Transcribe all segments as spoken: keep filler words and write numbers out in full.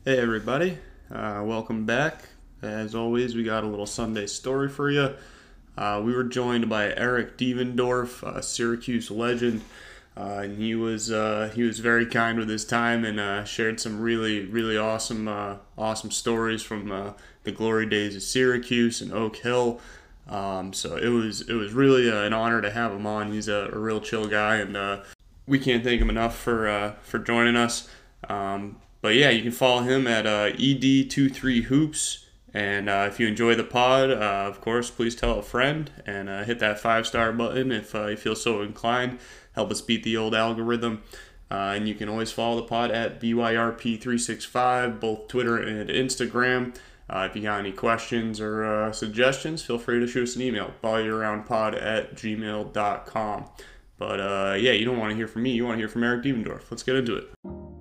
Hey everybody, uh, welcome back. As always, we got a little Sunday story for you. Uh, we were joined by Eric Devendorf, a Syracuse legend, uh, and he was uh, he was very kind with his time and uh, shared some really really awesome uh, awesome stories from uh, the glory days of Syracuse and Oak Hill. Um, so it was it was really uh, an honor to have him on. He's a, a real chill guy, and uh, we can't thank him enough for uh, for joining us. Um, but yeah, you can follow him at uh, E D two three hoops. And uh, if you enjoy the pod, uh, of course, please tell a friend and uh, hit that five star button if uh, you feel so inclined. Help us beat the old algorithm. Uh, and you can always follow the pod at B Y R P three sixty-five, both Twitter and Instagram. Uh, if you got any questions or uh, suggestions, feel free to shoot us an email, volleyroundpod at gmail dot com. But uh, yeah, you don't want to hear from me. You want to hear from Eric Devendorf. Let's get into it.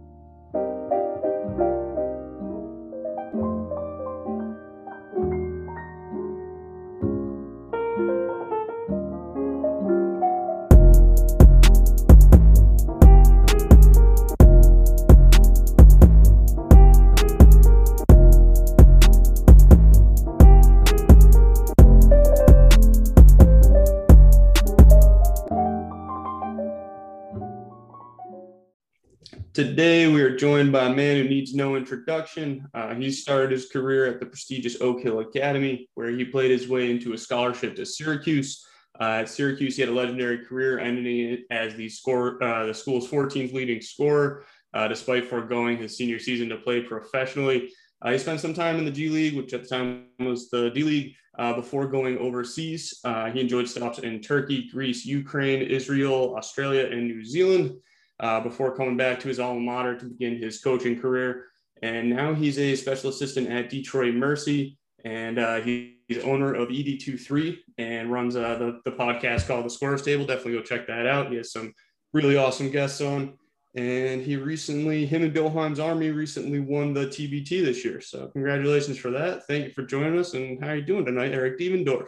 Today, we are joined by a man who needs no introduction. Uh, he started his career at the prestigious Oak Hill Academy, where he played his way into a scholarship to Syracuse. Uh, at Syracuse, he had a legendary career, ending as the score, uh, the school's fourteenth leading scorer, uh, despite foregoing his senior season to play professionally. Uh, he spent some time in the G League, which at the time was the D League, uh, before going overseas. Uh, he enjoyed stops in Turkey, Greece, Ukraine, Israel, Australia, and New Zealand. Uh, before coming back to his alma mater to begin his coaching career. And now he's a special assistant at Detroit Mercy, and uh, he, he's owner of E D twenty-three and runs uh, the, the podcast called The Scorer's Table. Definitely go check that out. He has some really awesome guests on. And he recently, him and Bill Himes Army recently won the T B T this year. So congratulations for that. Thank you for joining us. And how are you doing tonight, Eric Devendorf?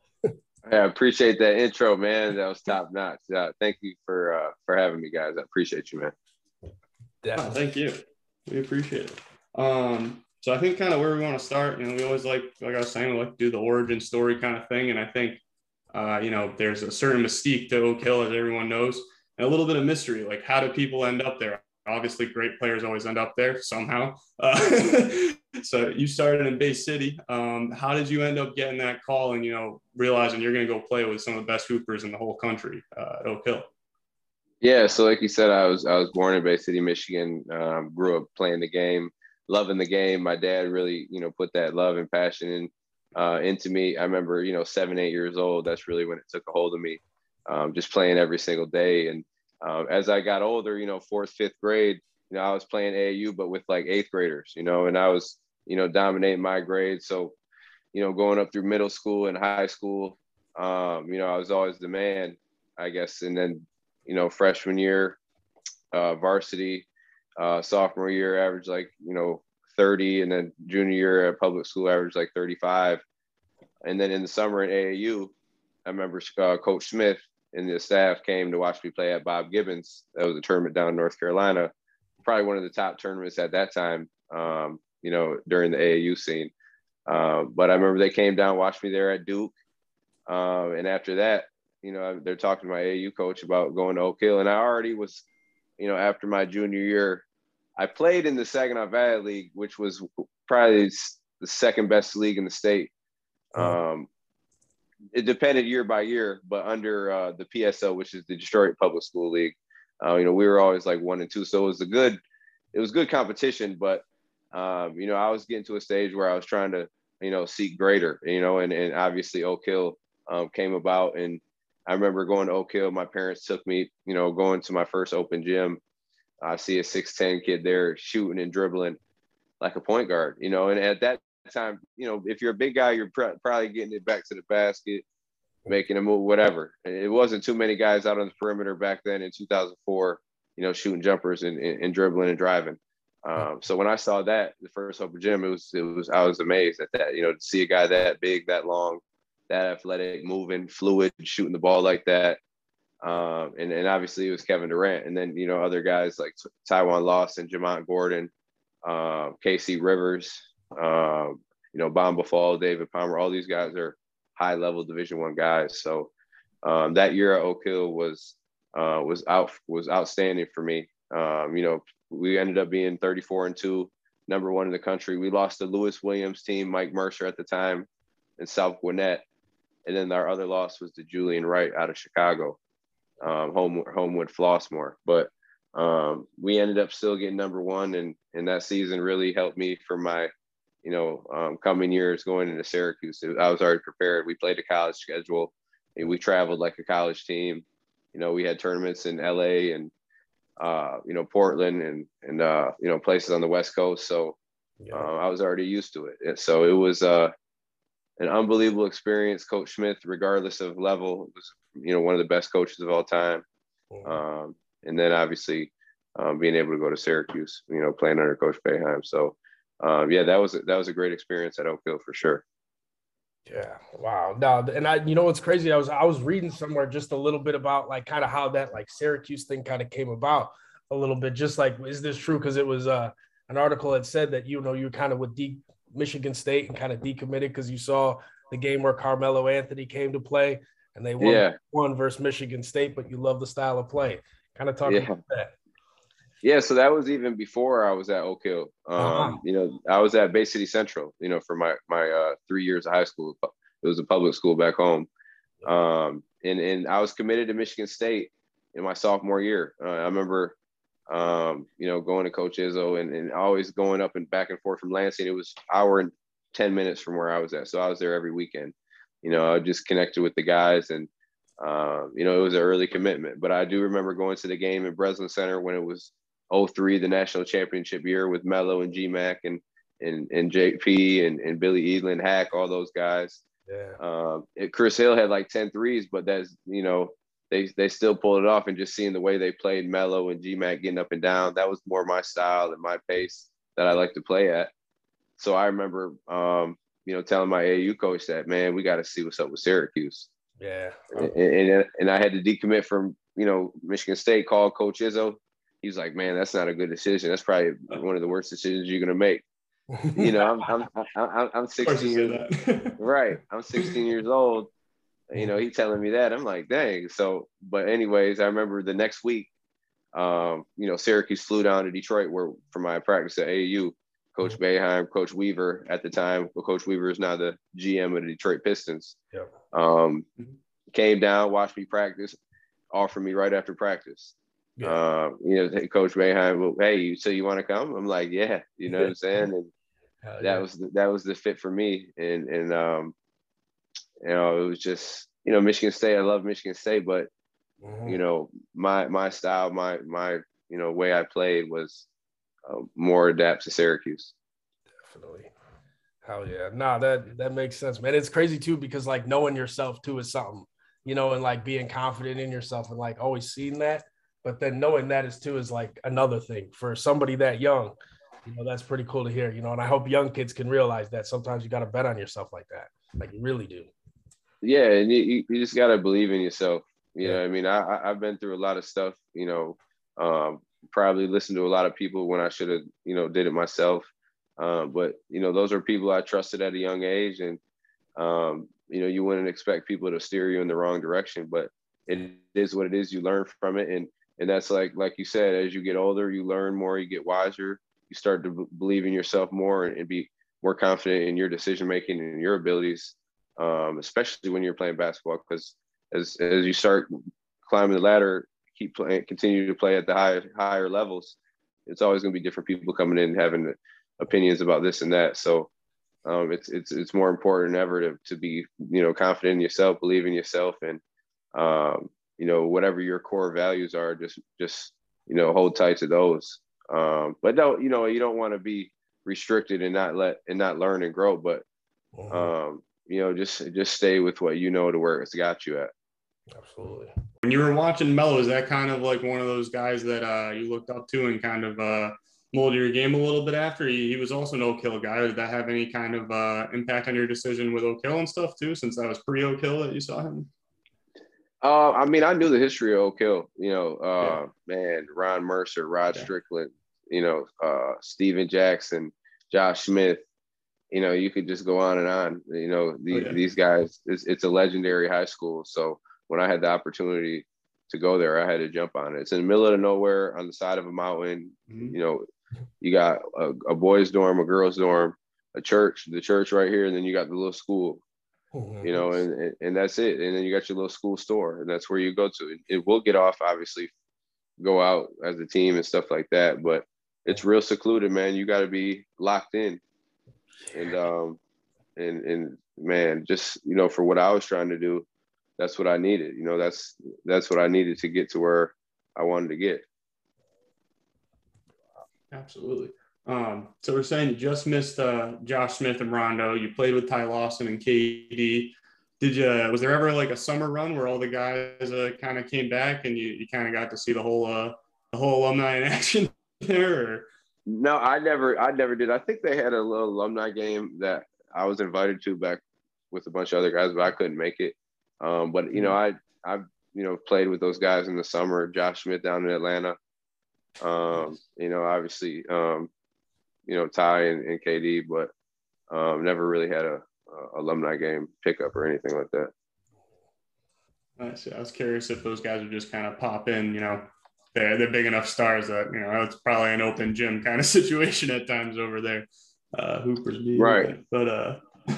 I appreciate that intro, man. That was top notch. Uh, thank you for uh, for having me, guys. I appreciate you, man. Yeah, oh, thank you. We appreciate it. Um, so I think kind of where we want to start, you know, we always like, like I was saying, we like to do the origin story kind of thing. And I think, uh, you know, there's a certain mystique to Oak Hill, as everyone knows, and a little bit of mystery. Like, how do people end up there? Obviously, great players always end up there somehow. Uh, so you started in Bay City. Um, how did you end up getting that call and, you know, realizing you're going to go play with some of the best hoopers in the whole country uh, at Oak Hill? Yeah, so like you said, I was I was born in Bay City, Michigan. Um, grew up playing the game, loving the game. My dad really, you know, put that love and passion in, uh, into me. I remember, you know, seven, eight years old. That's really when it took a hold of me. Um, just playing every single day. And um, as I got older, you know, fourth, fifth grade, you know, I was playing A A U, but with like eighth graders, you know, and I was, you know, dominating my grades. So, you know, going up through middle school and high school, um, you know, I was always the man, I guess. And then, you know, freshman year, uh, varsity, uh, sophomore year, average like, you know, thirty, and then junior year at public school, average like thirty-five. And then in the summer at A A U, I remember uh, Coach Smith and the staff came to watch me play at Bob Gibbons. That was a tournament down in North Carolina, probably one of the top tournaments at that time, um, you know, during the A A U scene. Um, but I remember they came down, watched me there at Duke. Um, and after that, you know, they're talking to my A A U coach about going to Oak Hill. And I already was, you know, after my junior year, I played in the Saginaw Valley League, which was probably the second best league in the state. Um, it depended year by year, but under uh, the P S O, which is the Detroit Public School League, uh, you know, we were always like one and two. So it was a good, it was good competition. But, um, you know, I was getting to a stage where I was trying to, you know, seek greater, you know, and, and obviously Oak Hill um, came about. And I remember going to Oak Hill. My parents took me, you know, going to my first open gym. I see a six ten kid there shooting and dribbling like a point guard, you know, and at that time, you know, if you're a big guy, you're pr- probably getting it back to the basket, making a move, whatever. It wasn't too many guys out on the perimeter back then in two thousand four, you know, shooting jumpers and, and, and dribbling and driving. Um, so when I saw that, the first open gym, it was, it was, I was amazed at that, you know, to see a guy that big, that long, that athletic, moving, fluid, shooting the ball like that. Um, and, and obviously it was Kevin Durant. And then, you know, other guys like Tywan Lawson, Jamont Gordon, uh, K C Rivers, um, you know, Bamba Fall, David Palmer. All these guys are high level Division One guys. So um, that year at Oak Hill was uh, was out was outstanding for me. Um, you know, we ended up being thirty-four and two, number one in the country. We lost to Lewis Williams team, Mike Mercer at the time, and South Gwinnett. And then our other loss was to Julian Wright out of Chicago, um, home, Homewood Flossmoor. But um, we ended up still getting number one, and and that season really helped me for my, you know, um, coming years going into Syracuse. I was already prepared. We played a college schedule, and we traveled like a college team. You know, we had tournaments in L A and uh, you know, Portland and and uh, you know, places on the West Coast. So Yeah. uh, I was already used to it. And so it was uh, an unbelievable experience. Coach Smith, regardless of level, was, you know, one of the best coaches of all time. Um, and then obviously um, being able to go to Syracuse, you know, playing under Coach Boeheim. So um, yeah, that was that was a great experience at Oak Hill for sure. Yeah. Wow. No, and I, you know, what's crazy? I was, I was reading somewhere just a little bit about like kind of how that like Syracuse thing kind of came about a little bit. Just like, is this true? Because it was uh, an article that said that, you know, you kind of with de- Michigan State and kind of decommitted because you saw the game where Carmelo Anthony came to play and they won Yeah. one versus Michigan State, but you love the style of play. Kind of talking Yeah. about that. Yeah, so that was even before I was at Oak Hill. Um, Uh-huh. You know, I was at Bay City Central, you know, for my my uh, three years of high school. It was a public school back home. Um, and, and I was committed to Michigan State in my sophomore year. Uh, I remember, um, you know, going to Coach Izzo and, and always going up and back and forth from Lansing. It was an hour and ten minutes from where I was at. So I was there every weekend. You know, I just connected with the guys and, um, you know, it was an early commitment. But I do remember going to the game in Breslin Center when it was oh three, the national championship year with Melo and G Mac and and and J P and, and Billy Edlin, Hack, all those guys. Yeah. Um, it, Chris Hill had like ten threes, but that's, you know, they they still pulled it off. And just seeing the way they played Melo and G Mac getting up and down, that was more my style and my pace that I like to play at. So I remember, um, you know, telling my A A U coach that, man, we got to see what's up with Syracuse. Yeah. And, and and I had to decommit from, you know, Michigan State, called Coach Izzo. He was like, man, that's not a good decision. That's probably one of the worst decisions you're gonna make. You know, I'm I'm I'm, I'm sixteen years right. I'm sixteen years old. You know, he telling me that. I'm like, dang. So, but anyways, I remember the next week, um, you know, Syracuse flew down to Detroit where for my practice at A A U. Coach Boeheim, Coach Weaver at the time. Well, Coach Weaver is now the G M of the Detroit Pistons. Yep. Um, came down, watched me practice, offered me right after practice. Yeah. Uh, you know, hey, Coach Boeheim, well, hey, you so you want to come? I'm like, yeah, you know what I'm saying? And Hell that yeah. was the, that was the fit for me. And and um, you know, it was just, you know, Michigan State. I love Michigan State, but Mhm. you know, my my style, my my you know way I played was uh, more adapt to Syracuse. Definitely. Hell yeah. Nah, that that makes sense, man. It's crazy too, because like knowing yourself too is something, you know, and like being confident in yourself and like always seeing that. But then knowing that is too is like another thing for somebody that young. You know, that's pretty cool to hear, you know, and I hope young kids can realize that sometimes you got to bet on yourself like that. Like you really do. Yeah, and you, you just gotta believe in yourself. You Yeah. know, I mean, I I- I've been through a lot of stuff. You know, um, probably listened to a lot of people when I should have, you know, did it myself. Um, but you know, those are people I trusted at a young age, and um, you know, you wouldn't expect people to steer you in the wrong direction, but it is what it is. You learn from it, and and that's like like you said, as you get older, you learn more, you get wiser, you start to b- believe in yourself more, and, and be more confident in your decision making and your abilities, um, especially when you're playing basketball. Because as as you start climbing the ladder, keep playing, continue to play at the higher higher levels, it's always going to be different people coming in having opinions about this and that. So um, it's it's it's more important than ever to to be, you know, confident in yourself, believe in yourself, and um, you know, whatever your core values are, just just you know, hold tight to those. Um, but no, you know, you don't want to be restricted and not let and not learn and grow, but Mhm. um, you know, just just stay with what you know to where it's got you at. Absolutely. When you were watching Melo, is that kind of like one of those guys that uh, you looked up to and kind of uh, molded your game a little bit after? He, he was also an Oak Hill guy. Did that have any kind of uh, impact on your decision with Oak Hill and stuff too, since that was pre-Oak Hill that you saw him? Uh, I mean, I knew the history of Oak Hill. You know, uh, yeah. man, Ron Mercer, Rod yeah. Strickland, you know, uh, Steven Jackson, Josh Smith. You know, you could just go on and on. You know, the, oh, yeah. these guys, it's, it's a legendary high school. So when I had the opportunity to go there, I had to jump on it. It's in the middle of nowhere on the side of a mountain. Mm-hmm. You know, you got a, a boys' dorm, a girls' dorm, a church, the church right here, and then you got the little school. Mm-hmm. You know, and, and and that's it. And then you got your little school store, and that's where you go to. It, it will get off, obviously, go out as a team and stuff like that. But it's real secluded, man. You got to be locked in. And um, and and man, just you know, for what I was trying to do, that's what I needed. You know, that's that's what I needed to get to where I wanted to get. Absolutely. Um, so we're saying you just missed uh, Josh Smith and Rondo. You played with Ty Lawson and K D. Did you? Was there ever like a summer run where all the guys uh, kind of came back and you, you kind of got to see the whole uh, the whole alumni in action there? Or? No, I never, I never did. I think they had a little alumni game that I was invited to back with a bunch of other guys, but I couldn't make it. Um, but you know, I, I, you know, played with those guys in the summer. Josh Smith down in Atlanta. Um, you know, obviously, um, you know, Ty and, and K D, but um, never really had a, a alumni game pickup or anything like that. I see. I was curious if those guys would just kind of pop in, you know. They're, they're big enough stars that, you know, it's probably an open gym kind of situation at times over there. Uh, Hooper's being right. But uh,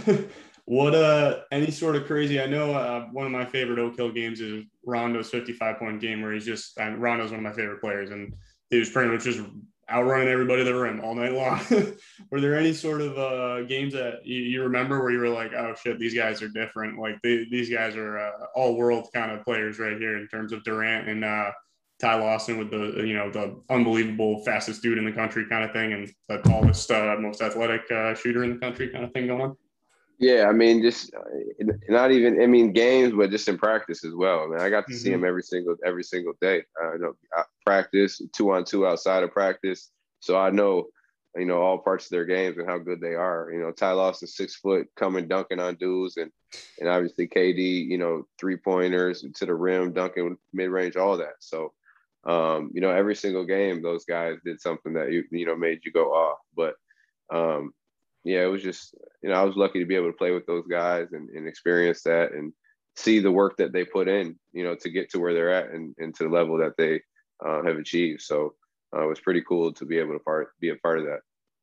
what, uh, any sort of crazy, I know uh, one of my favorite Oak Hill games is Rondo's fifty-five point game where he's just, I mean, Rondo's one of my favorite players and he was pretty much just outrunning everybody to the rim all night long. Were there any sort of uh, games that you, you remember where you were like, oh shit, these guys are different. Like they, these guys are uh, all world kind of players right here in terms of Durant and, uh, Ty Lawson with the, you know, the unbelievable fastest dude in the country kind of thing and the tallest, uh, most athletic uh, shooter in the country kind of thing going on? Yeah, I mean, just uh, not even, I mean, games, but just in practice as well. I mean, I got to mm-hmm. see him every single, every single day. Uh, you know, I practice two on two outside of practice. So I know, you know, all parts of their games and how good they are. You know, Ty Lawson, six foot, coming, dunking on dudes. And, and obviously K D, you know, three pointers to the rim, dunking mid range, all that. So, Um, you know, every single game, those guys did something that, you you know, made you go off. But, um, yeah, it was just, you know, I was lucky to be able to play with those guys and, and experience that and see the work that they put in, you know, to get to where they're at and, and to the level that they uh, have achieved. So uh, it was pretty cool to be able to part be a part of that.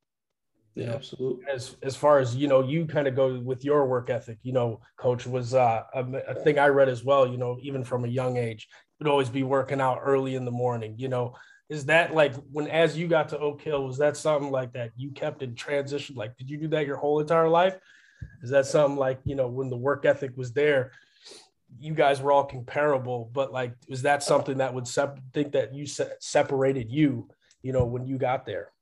Yeah, absolutely. As as far as, you know, you kind of go with your work ethic, you know, Coach, was uh, a, a thing I read as well, you know, even from a young age, would always be working out early in the morning, you know. Is that like when, as you got to Oak Hill, was that something like that you kept in transition? Like, did you do that your whole entire life? Is that something like, you know, when the work ethic was there, you guys were all comparable, but like, was that something that would sep- think that you se- separated you, you know, when you got there?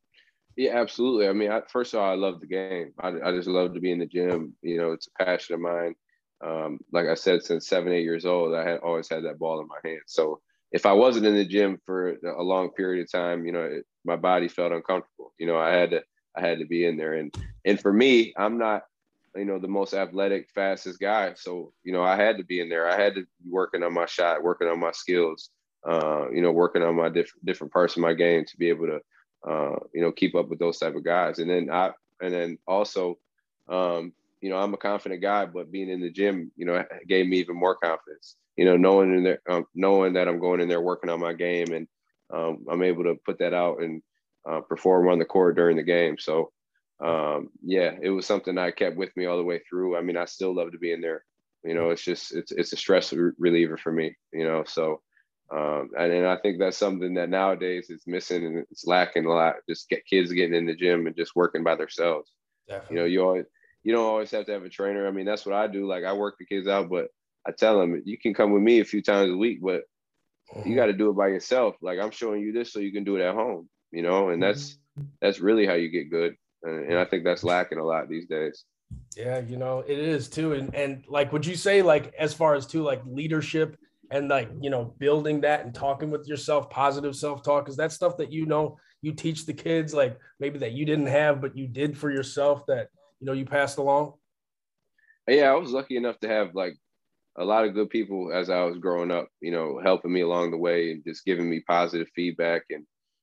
Yeah, absolutely. I mean, I, first of all, I love the game. I, I just love to be in the gym. You know, it's a passion of mine. Um, like I said, since seven, eight years old, I had always had that ball in my hand. So if I wasn't in the gym for a long period of time, you know, it, my body felt uncomfortable. You know, I had to, I had to be in there. And, and for me, I'm not, you know, the most athletic, fastest guy. So, you know, I had to be in there. I had to be working on my shot, working on my skills, uh, you know, working on my diff- different parts of my game to be able to, uh, you know, keep up with those type of guys. And then I, and then also, um, you know, I'm a confident guy, but being in the gym, you know, gave me even more confidence. You know, knowing in there, um, knowing that I'm going in there working on my game, and um, I'm able to put that out and uh, perform on the court during the game. So, um, yeah, it was something I kept with me all the way through. I mean, I still love to be in there. You know, it's just it's it's a stress reliever for me. You know, so um, and, and I think that's something that nowadays is missing and it's lacking a lot. Just get kids getting in the gym and just working by themselves. Definitely. You know, you always you don't always have to have a trainer. I mean, that's what I do. Like I work the kids out, but I tell them, you can come with me a few times a week, but you got to do it by yourself. Like I'm showing you this so you can do it at home, you know, and that's, that's really how you get good. And, and I think that's lacking a lot these days. Yeah, you know, it is too. And, and like, would you say like, as far as too, like leadership and like, you know, building that and talking with yourself, positive self-talk, is that stuff that, you know, you teach the kids, like maybe that you didn't have, but you did for yourself that, you know, you passed along? Yeah, I was lucky enough to have like a lot of good people as I was growing up, you know, helping me along the way and just giving me positive feedback and,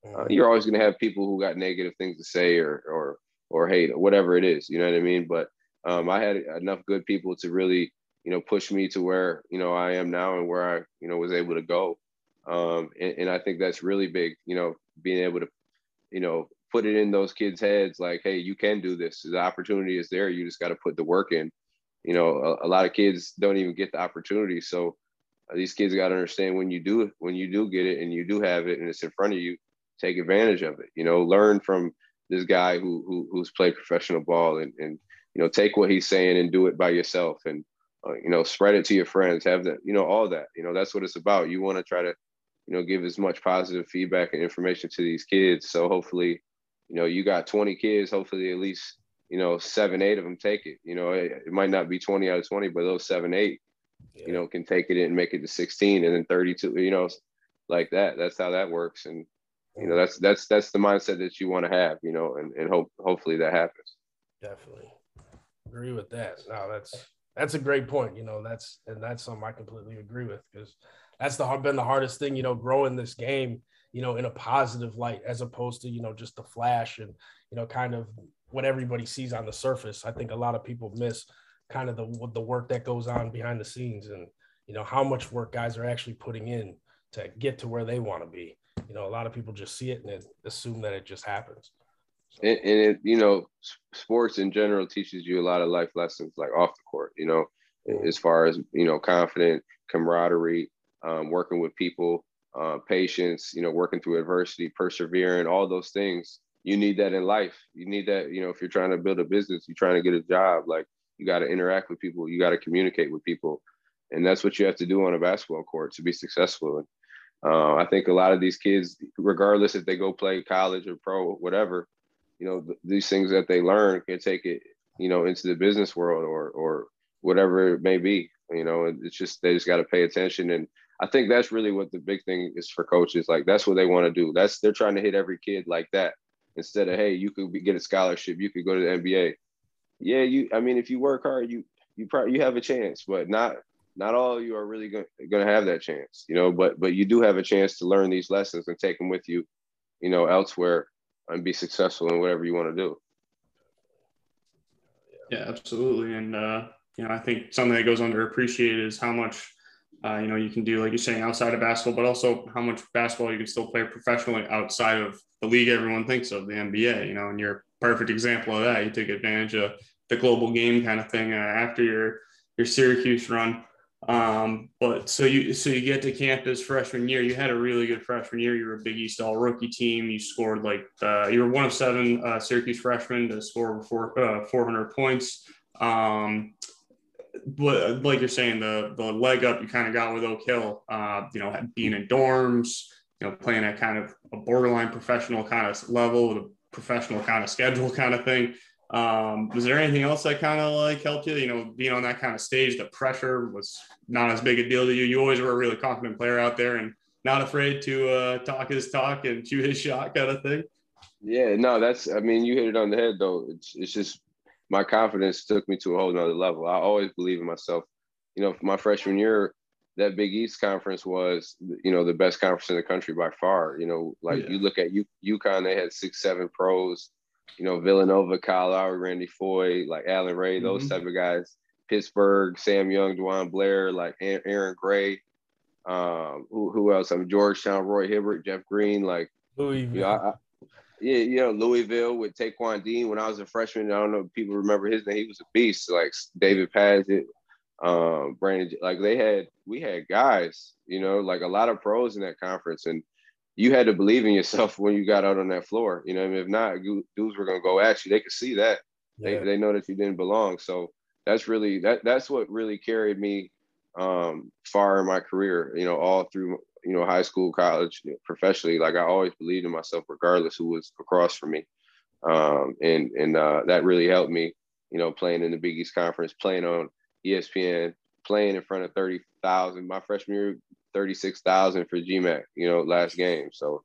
Uh, you're always going to have people who got negative things to say or or or hate or whatever it is. You know what I mean? But um, I had enough good people to really, you know, push me to where, you know, I am now and where I, you know, was able to go. Um, and, and I think that's really big, you know, being able to, you know, put it in those kids' heads like, hey, you can do this. The opportunity is there. You just got to put the work in. You know, a, a lot of kids don't even get the opportunity. So uh, these kids got to understand when you do it, when you do get it and you do have it and it's in front of you, take advantage of it. You know, learn from this guy who, who who's played professional ball and, and, you know, take what he's saying and do it by yourself and, uh, you know, spread it to your friends, have that, you know, all that, you know, that's what it's about. You want to try to, you know, give as much positive feedback and information to these kids. So hopefully, you know, you got twenty kids, hopefully at least, you know, seven, eight of them take it. You know, it, it might not be twenty out of twenty, but those seven, eight, yeah. you know, can take it and make it to sixteen and then thirty-two, you know, like that. That's how that works. And, you know, that's, that's, that's the mindset that you want to have, you know, and, and hope, hopefully that happens. Definitely agree with that. No, that's, that's a great point. You know, that's, and that's something I completely agree with because that's the been the hardest thing, you know, growing this game, you know, in a positive light, as opposed to, you know, just the flash and, you know, kind of what everybody sees on the surface. I think a lot of people miss kind of the, the work that goes on behind the scenes and, you know, how much work guys are actually putting in to get to where they want to be. You know, a lot of people just see it and assume that it just happens. So. And, and it, you know, sports in general teaches you a lot of life lessons, like off the court, you know, mm-hmm. as far as, you know, confident, camaraderie, um, working with people, uh, patience, you know, working through adversity, persevering, all those things. You need that in life. You need that, you know, if you're trying to build a business, you're trying to get a job, like you got to interact with people, you got to communicate with people. And that's what you have to do on a basketball court to be successful. And uh, I think a lot of these kids, regardless if they go play college or pro, whatever, you know, th- these things that they learn can take it, you know, into the business world or, or whatever it may be, you know, it's just, they just got to pay attention. And I think that's really what the big thing is for coaches. Like, that's what they want to do. That's, they're trying to hit every kid like that instead of, hey, you could be, get a scholarship, you could go to the N B A. Yeah, you, I mean, if you work hard, you, you probably, you have a chance, but not, not all of you are really going to have that chance, you know, but, but you do have a chance to learn these lessons and take them with you, you know, elsewhere and be successful in whatever you want to do. Yeah, absolutely. And, uh, you know, I think something that goes underappreciated is how much, uh, you know, you can do, like you're saying, outside of basketball, but also how much basketball you can still play professionally outside of the league everyone thinks of, the N B A, you know, and you're a perfect example of that. You took advantage of the global game kind of thing uh, after your, your Syracuse run. Um, but so you, so you get to campus freshman year, you had a really good freshman year. You were a Big East all rookie team. You scored like, uh, you were one of seven uh, Syracuse freshmen to score over four, uh, four hundred points. Um, but like you're saying, the, the leg up you kind of got with Oak Hill, uh, you know, being in dorms, you know, playing at kind of a borderline professional kind of level with a professional kind of schedule kind of thing. Um, was there anything else that kind of like helped you, you know, being on that kind of stage? The pressure was not as big a deal to you. You always were a really confident player out there and not afraid to uh, talk his talk and shoot his shot kind of thing. Yeah, no, that's, I mean, you hit it on the head though. It's, it's just, my confidence took me to a whole nother level. I always believe in myself. You know, for my freshman year, that Big East conference was, you know, the best conference in the country by far. You know, like yeah. you look at U- UConn, they had six, seven pros. You know, Villanova, Kyle Lowry, Randy Foye, like Allen Ray, those mm-hmm. type of guys. Pittsburgh, Sam Young, Dwan Blair, like Aaron Gray. Um, who, who else? I mean, Georgetown, Roy Hibbert, Jeff Green, like, Louisville. You know, I, I, yeah, you know, Louisville with Taekwon Dean. When I was a freshman, I don't know if people remember his name. He was a beast. Like David Paget, um, Brandon, like they had, we had guys, you know, like a lot of pros in that conference. And you had to believe in yourself when you got out on that floor. You know, I mean, if not, dudes were going to go at you. They could see that. Yeah. They they know that you didn't belong. So that's really, that that's what really carried me um, far in my career, you know, all through, you know, high school, college, you know, professionally. Like I always believed in myself, regardless who was across from me. Um, and and uh, that really helped me, you know, playing in the Big East Conference, playing on E S P N, playing in front of thirty thousand. My freshman year, thirty-six thousand for G MAC, you know, last game. So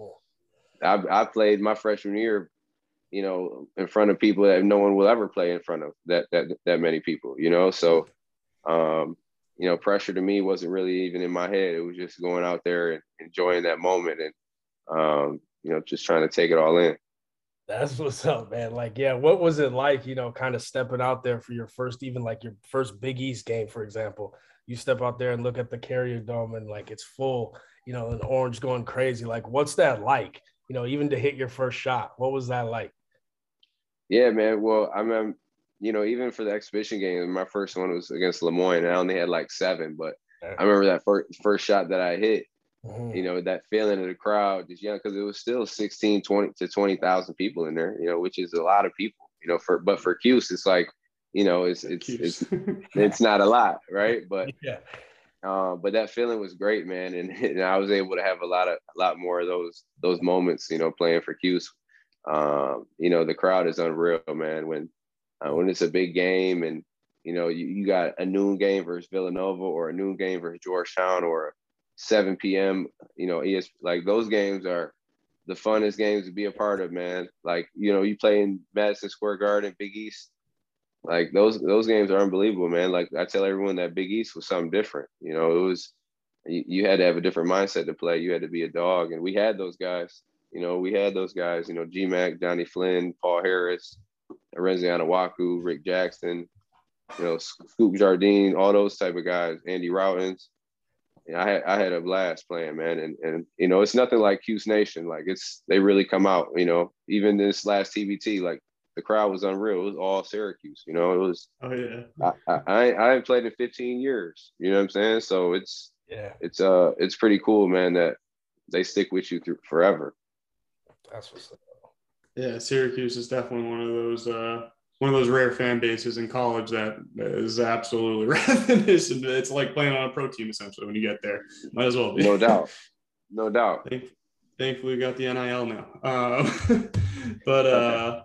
I, I played my freshman year, you know, in front of people that no one will ever play in front of, that that that many people, you know. So, um, you know, pressure to me wasn't really even in my head. It was just going out there and enjoying that moment. And, um, you know, just trying to take it all in. That's what's up, man. Like, yeah, what was it like, you know, kind of stepping out there for your first, even like your first Big East game, for example? You step out there and look at the Carrier Dome and like it's full, you know, and Orange going crazy. Like, what's that like? You know, even to hit your first shot, what was that like? Yeah, man. Well, I mean, you know, even for the exhibition game, my first one was against Lemoyne, and I only had like seven. But I remember that first first shot that I hit. Mm-hmm. You know, that feeling of the crowd, just young, because it was still sixteen, twenty to twenty thousand people in there. You know, which is a lot of people. You know, for but for Cuse, it's like, you know, it's it's it's it's not a lot, right? But yeah. Uh, but that feeling was great, man, and, and I was able to have a lot of a lot more of those those moments, you know, playing for Cuse. Um, you know, the crowd is unreal, man. When uh, when it's a big game, and you know, you, you got a noon game versus Villanova, or a noon game versus Georgetown, or a seven p.m. You know, E S like those games are the funnest games to be a part of, man. Like, you know, you play in Madison Square Garden, Big East. Like those those games are unbelievable, man. Like I tell everyone that Big East was something different. You know, it was you, you had to have a different mindset to play. You had to be a dog, and we had those guys. You know, we had those guys. You know, G Mac, Johnny Flynn, Paul Harris, Renzi Anawaku, Rick Jackson. You know, Scoop Jardine, all those type of guys. Andy Routens. You know, I had I had a blast playing, man. And and you know, it's nothing like Cuse Nation. Like it's they really come out. You know, even this last T B T, like. The crowd was unreal. It was all Syracuse, you know. It was. Oh yeah. I I, I haven't played in fifteen years. You know what I'm saying? So it's yeah. It's uh it's pretty cool, man. That they stick with you through forever. That's what's up. Yeah, Syracuse is definitely one of those uh one of those rare fan bases in college that is absolutely ravenous. It's like playing on a pro team essentially when you get there. Might as well be. No doubt. No doubt. Thank, thankfully, we got the N I L now. Um, but. uh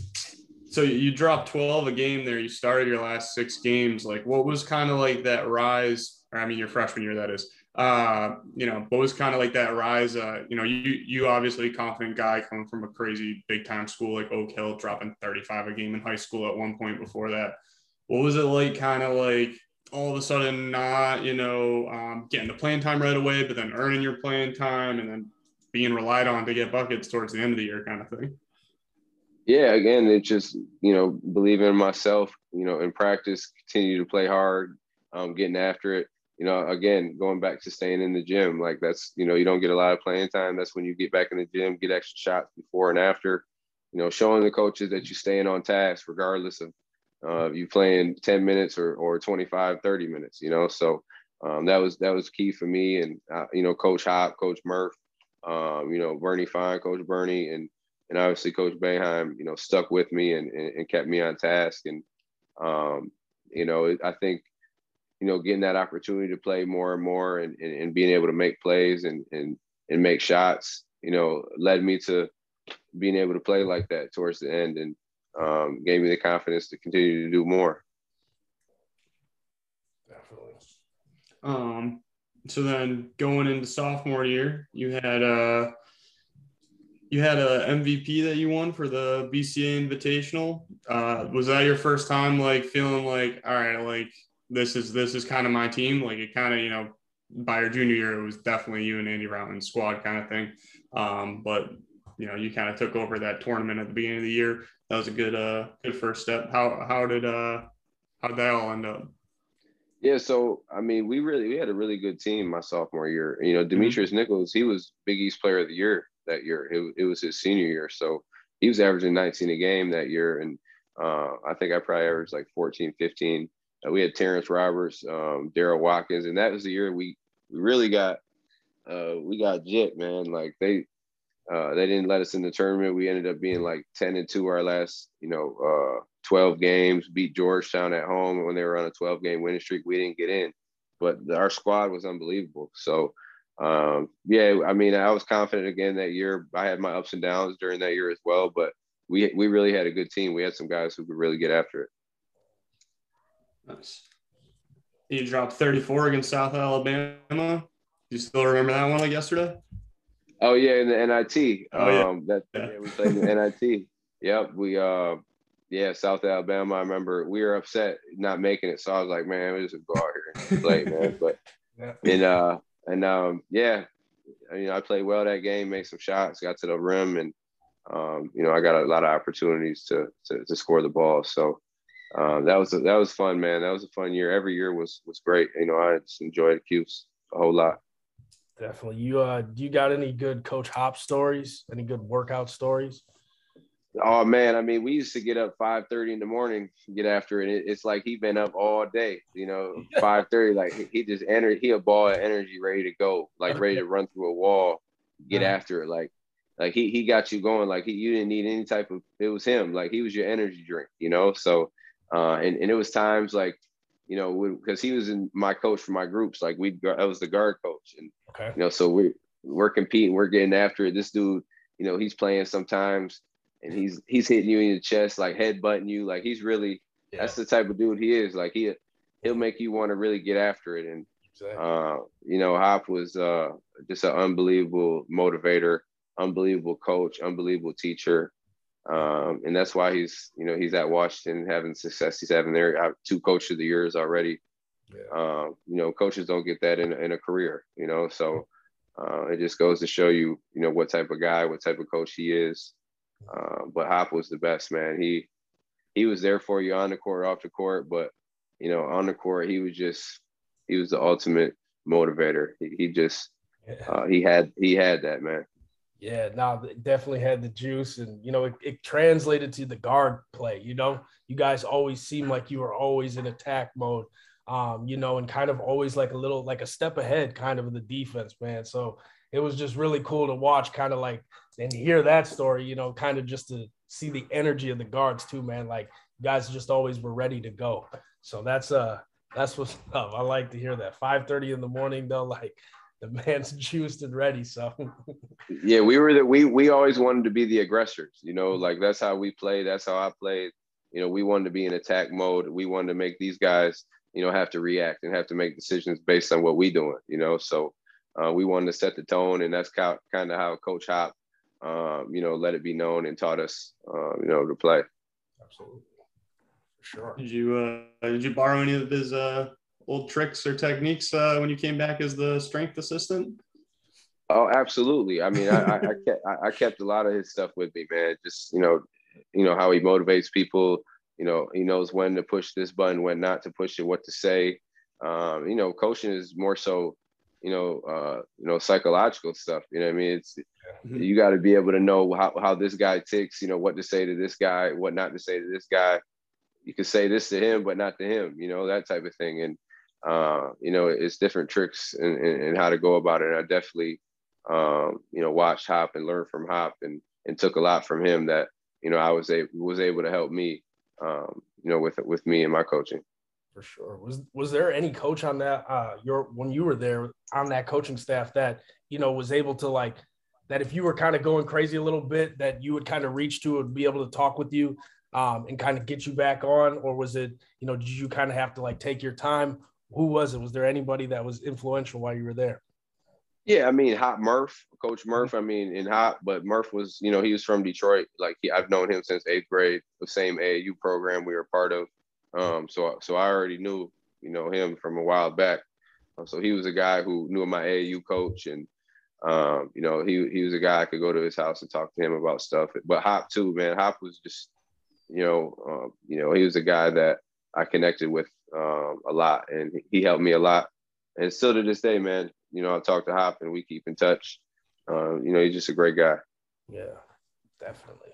So you dropped twelve a game there. You started your last six games. Like, what was kind of like that rise? Or I mean, your freshman year, that is. Uh, you know, what was kind of like that rise? Uh, you know, you you obviously a confident guy coming from a crazy big time school like Oak Hill, dropping thirty-five a game in high school at one point before that. What was it like? Kind of like all of a sudden not, you know, um, getting the playing time right away, but then earning your playing time and then being relied on to get buckets towards the end of the year, kind of thing. Yeah, again, it's just, you know, believing in myself, you know, in practice, continue to play hard, um, getting after it. You know, again, going back to staying in the gym, like that's, you know, you don't get a lot of playing time. That's when you get back in the gym, get extra shots before and after, you know, showing the coaches that you're staying on task, regardless of uh, you playing ten minutes or, or twenty-five, thirty minutes, you know? So um, that was, that was key for me. And, uh, you know, Coach Hop, Coach Murph, um, you know, Bernie Fine, Coach Bernie, and, And obviously, Coach Boeheim, you know, stuck with me and, and, and kept me on task. And, um, you know, I think, you know, getting that opportunity to play more and more and, and, and being able to make plays and, and, and make shots, you know, led me to being able to play like that towards the end and um, gave me the confidence to continue to do more. Definitely. Um, so then going into sophomore year, you had uh You had a M V P that you won for the B C A Invitational. Uh, was that your first time, like, feeling like, all right, like, this is this is kind of my team? Like, it kind of, you know, by your junior year, it was definitely you and Andy Routen's squad kind of thing. Um, but, you know, you kind of took over that tournament at the beginning of the year. That was a good uh, good first step. How how did uh how did that all end up? Yeah, so I mean, we really we had a really good team my sophomore year. You know, Demetrius mm-hmm. Nichols, he was Big East Player of the Year that year. It, it was his senior year, so he was averaging nineteen a game that year, and uh, I think I probably averaged like fourteen, fifteen. Uh, we had Terrence Roberts, um, Daryl Watkins, and that was the year we we really got uh, we got jit, man. Like they uh, they didn't let us in the tournament. We ended up being like ten and two our last, you know, uh, twelve games. Beat Georgetown at home when they were on a twelve game winning streak. We didn't get in, but our squad was unbelievable. So. Um, yeah, I mean, I was confident again that year. I had my ups and downs during that year as well, but we we really had a good team. We had some guys who could really get after it. Nice. You dropped thirty-four against South Alabama. Do you still remember that one like yesterday? Oh yeah, in the N I T. Oh yeah, um, that yeah. yeah, we played in the N I T. Yep, we uh, yeah, South Alabama. I remember we were upset not making it, so I was like, man, we just go out here and play, man. But yeah. and uh. And um, yeah, you know, I played well that game, made some shots, got to the rim, and um, you know, I got a lot of opportunities to to, to score the ball. So um, that was a, that was fun, man. That was a fun year. Every year was was great. You know, I just enjoyed Cuse a whole lot. Definitely. You uh, do you got any good Coach Hop stories? Any good workout stories? Oh man, I mean, we used to get up five thirty in the morning, get after it. It's like he been up all day, you know, five thirty. Like he just entered, he a ball of energy, ready to go, like ready to run through a wall, get uh-huh. after it. Like, like he he got you going. Like he, you didn't need any type of. It was him. Like he was your energy drink, you know. So, uh, and and it was times like, you know, because he was in my coach for my groups. Like we, I was the guard coach, and okay. you know, so we we're competing, we're getting after it. This dude, you know, he's playing sometimes. And he's he's hitting you in the chest, like headbutting you. Like he's really yeah. that's the type of dude he is. Like he he'll make you want to really get after it. And exactly. uh, you know, Hop was uh, just an unbelievable motivator, unbelievable coach, unbelievable teacher. Um, and that's why he's you know he's at Washington having success. He's having their two coach of the years already. Yeah. Um, you know, coaches don't get that in in a career. You know, so uh, it just goes to show you you know what type of guy, what type of coach he is. Uh, but Hop was the best, man. He he was there for you on the court, off the court, but you know, on the court, he was just he was the ultimate motivator. He, he just uh, he had he had that, man. Yeah, no, definitely had the juice, and you know, it, it translated to the guard play. You know, you guys always seem like you were always in attack mode, um, you know, and kind of always like a little like a step ahead, kind of the defense, man. So it was just really cool to watch, kind of like. And hear that story, you know, kind of just to see the energy of the guards too, man. Like you guys just always were ready to go. So that's uh that's what's up. I like to hear that. five thirty in the morning though, like the man's juiced and ready. So yeah, we were the we we always wanted to be the aggressors, you know, like that's how we played, that's how I played. You know, we wanted to be in attack mode. We wanted to make these guys, you know, have to react and have to make decisions based on what we doing, you know. So uh, we wanted to set the tone, and that's kind of how Coach Hop Um, you know, let it be known and taught us, uh, you know, to play. Absolutely, for sure. Did you uh, did you borrow any of his uh, old tricks or techniques uh, when you came back as the strength assistant? Oh, absolutely. I mean, I, I, I kept I, I kept a lot of his stuff with me, man. Just you know, you know how he motivates people. You know, he knows when to push this button, when not to push it, what to say. Um, you know, coaching is more so, you know, uh, you know, psychological stuff. You know what I mean? It's mm-hmm. you got to be able to know how, how this guy ticks, you know, what to say to this guy, what not to say to this guy. You can say this to him, but not to him, you know, that type of thing. And, uh, you know, it's different tricks and, and, and how to go about it. And I definitely, um, you know, watched Hop and learned from Hop and, and took a lot from him that, you know, I was able, was able to help me, um, you know, with, with me and my coaching. For sure. Was was there any coach on that uh your when you were there on that coaching staff that, you know, was able to like that if you were kind of going crazy a little bit that you would kind of reach to and be able to talk with you um and kind of get you back on? Or was it, you know, did you kind of have to like take your time? Who was it? Was there anybody that was influential while you were there? Yeah, I mean, Hop Murph, Coach Murph, I mean, in Hop, but Murph was, you know, he was from Detroit. Like he, I've known him since eighth grade, the same A A U program we were part of. Um, so, so I already knew, you know, him from a while back. So he was a guy who knew my A A U coach, and um, you know, he he was a guy I could go to his house and talk to him about stuff. But Hop too, man. Hop was just, you know, um, you know, he was a guy that I connected with um, a lot, and he helped me a lot. And still to this day, man, you know, I talk to Hop and we keep in touch. Uh, you know, he's just a great guy. Yeah, definitely.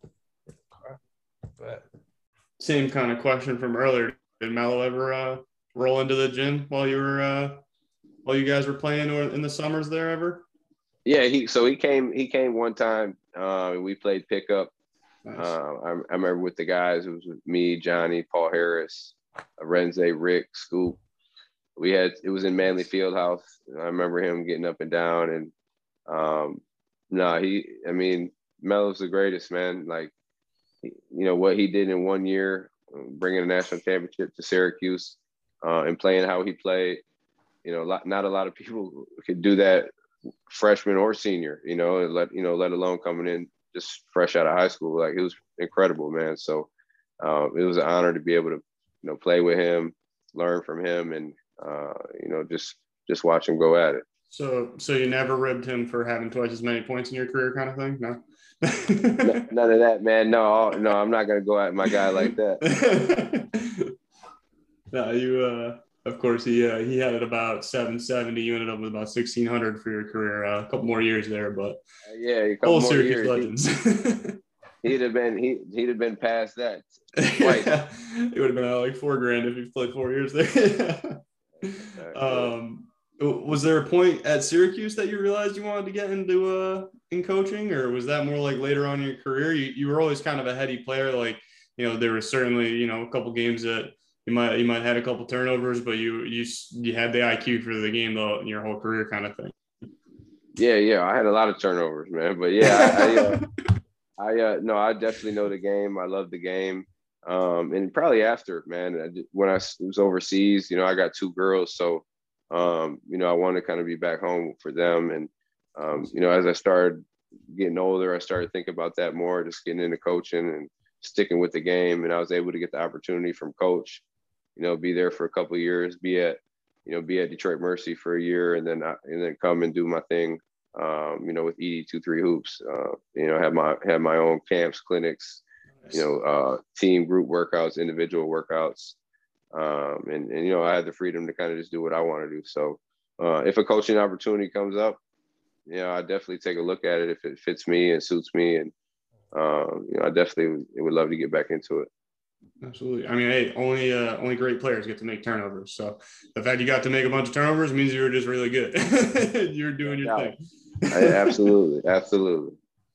Okay. But same kind of question from earlier. Did Melo ever uh, roll into the gym while you were uh, while you guys were playing or in the summers there ever? Yeah, he so he came he came one time. Uh, we played pickup. Nice. Uh, I, I remember with the guys. It was with me, Johnny, Paul Harris, Renze, Rick, Scoop. We had it was in Manley Fieldhouse. I remember him getting up and down, and um, no, nah, he. I mean, Melo's the greatest, man. Like, you know what he did in one year, bringing a national championship to Syracuse, uh, and playing how he played. You know, not a lot of people could do that, freshman or senior. You know, and let you know, let alone coming in just fresh out of high school. Like, it was incredible, man. So uh, it was an honor to be able to, you know, play with him, learn from him, and uh, you know, just just watch him go at it. So, so you never ribbed him for having twice as many points in your career, kind of thing? No. N- None of that, man. No, no, I'm not gonna go at my guy like that. No, you. Uh, of course, he uh, he had it about seven seventy. You ended up with about sixteen hundred for your career. Uh, a couple more years there, but Uh, yeah, a couple all more Syracuse years. legends. He, he'd have been he he'd have been past that twice. It would have been uh, like four grand if you played four years there. um, was there a point at Syracuse that you realized you wanted to get into uh in coaching, or was that more like later on in your career? You you were always kind of a heady player, like you know there were certainly you know a couple games that you might you might have had a couple turnovers, but you you you had the I Q for the game though your whole career kind of thing. Yeah, yeah, I had a lot of turnovers, man. But yeah, I, I, uh, I uh, no, I definitely know the game. I love the game, um, and probably after, man, I did, when I was overseas, you know, I got two girls, so um, you know, I wanted to kind of be back home for them, and um, you know, as I started getting older, I started thinking about that more, just getting into coaching and sticking with the game, and I was able to get the opportunity from coach, you know, be there for a couple of years, be at you know, be at Detroit Mercy for a year, and then and then come and do my thing, um, you know, with E D two three hoops. Uh, you know, have my have my own camps, clinics, Nice. you know, uh, team group workouts, individual workouts, um, and and you know, I had the freedom to kind of just do what I want to do. So, uh, if a coaching opportunity comes up, you know, I definitely take a look at it if it fits me and suits me, and um, you know, I definitely would, would love to get back into it. Absolutely. I mean, hey, only uh, only great players get to make turnovers. So the fact you got to make a bunch of turnovers means you were just really good. You're doing your thing. I, absolutely, absolutely.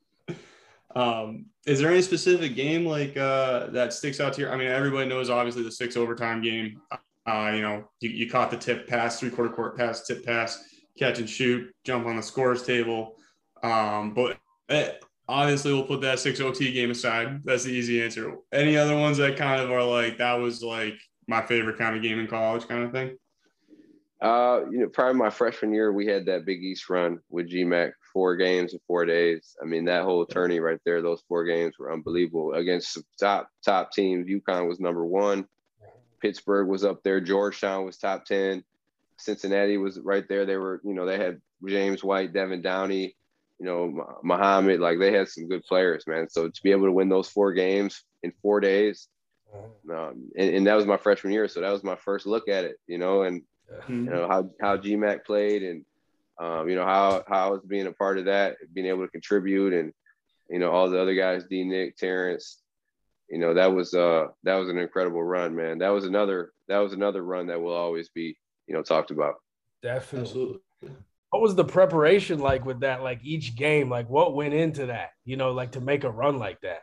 Um, is there any specific game like uh, that sticks out to you? I mean, everybody knows obviously the six overtime game. Uh, you know, you, you caught the tip pass, three quarter court pass, tip pass, catch and shoot, jump on the scores table. Um, but it, obviously, we'll put that six O T game aside. That's the easy answer. Any other ones that kind of are like, that was like my favorite kind of game in college kind of thing? Uh, you know, probably my freshman year, we had that Big East run with G MAC, four games in four days. I mean, that whole tourney right there, those four games were unbelievable against top, top teams. UConn was number one. Pittsburgh was up there. Georgetown was top ten. Cincinnati was right there. They were, you know, they had James White, Devin Downey, you know, Muhammad, like they had some good players, man. So to be able to win those four games in four days, um, and, and that was my freshman year. So that was my first look at it, you know, and, you know, how, how G MAC played and, um, you know, how, how I was being a part of that, being able to contribute and, you know, all the other guys, D Nick, Terrence, you know, that was, uh, that was an incredible run, man. That was another, that was another run that will always be, you know, talked about. Definitely. Absolutely. What was the preparation like with that? Like each game, like what went into that, you know, like to make a run like that?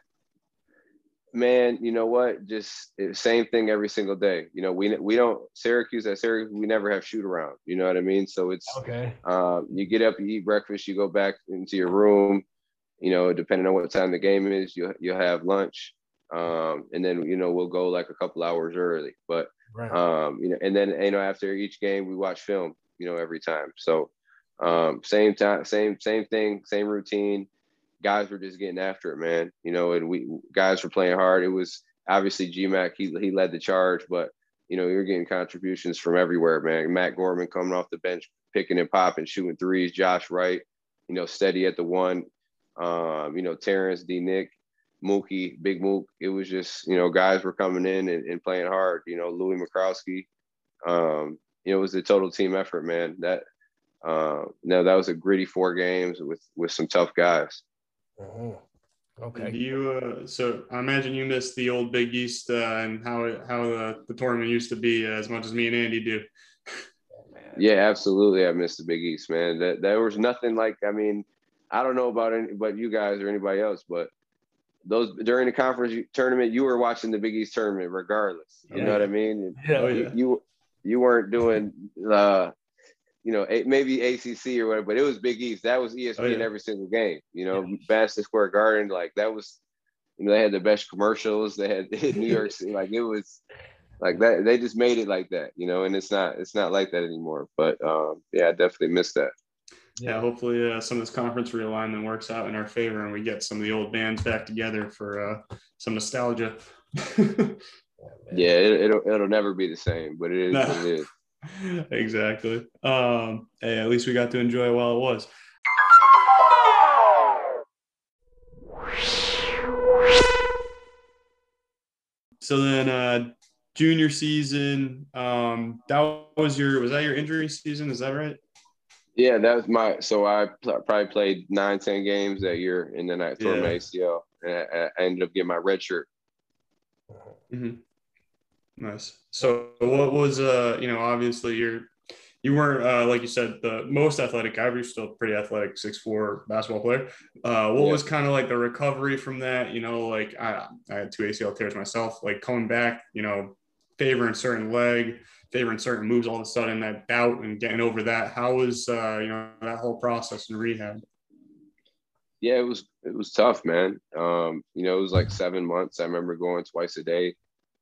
Man, you know what? Just same thing every single day. You know, we we don't Syracuse at Syracuse. We never have shoot around. You know what I mean? So it's okay. Um, you get up, you eat breakfast, you go back into your room. You know, depending on what time the game is, you you'll have lunch, um, and then you know we'll go like a couple hours early. But right. um, you know, and then you know after each game we watch film. You know, every time. So um, same time, same same thing, same routine. Guys were just getting after it, man. You know, and we guys were playing hard. It was obviously G MAC. He he led the charge, but you know, you're getting contributions from everywhere, man. Matt Gorman coming off the bench, picking and popping, shooting threes. Josh Wright, you know, steady at the one. Um, you know, Terrence, D Nick, Mookie, Big Mook. It was just, you know, guys were coming in and, and playing hard. You know, Louis McCrowski. Um, you know, it was a total team effort, man. That uh, no, that was a gritty four games with with some tough guys. Mm-hmm. Okay. Do you uh, so I imagine you missed the old Big East uh, and how it, how the, the tournament used to be as much as me and Andy do. Yeah, absolutely. I missed the Big East, man. That there was nothing like. I mean, I don't know about any, but you guys or anybody else, but those during the conference tournament, you were watching the Big East tournament regardless. You yeah. know what I mean? Yeah. Oh, yeah. You, you you weren't doing uh you know, maybe A C C or whatever, but it was Big East. That was E S P N oh, yeah. every single game. You know, yeah. Madison Square Garden, like that was, you know, they had the best commercials. They had New York City, like it was like that. They just made it like that, you know, and it's not, it's not like that anymore. But um, yeah, I definitely missed that. Yeah, hopefully uh, some of this conference realignment works out in our favor and we get some of the old bands back together for uh, some nostalgia. Yeah, it, it'll it'll never be the same, but it is no. what it is. Exactly. Um, hey, at least we got to enjoy it while it was. So then, uh, junior season, um, that was your was that your injury season? Is that right? Yeah, that was my. So I pl- probably played nine, ten games that year, and then I tore my Yeah. A C L, and I, I ended up getting my red shirt. Hmm. Nice. So what was uh you know obviously you're you weren't uh like you said the most athletic guy, but you're still pretty athletic, six four basketball player. Uh, what Yeah. was kind of like the recovery from that? You know, like I I had two A C L tears myself. Like coming back, you know, favoring certain leg, favoring certain moves. All of a sudden, that bout and getting over that. How was uh you know that whole process in rehab? Yeah, it was it was tough, man. Um, you know, it was like seven months. I remember going twice a day.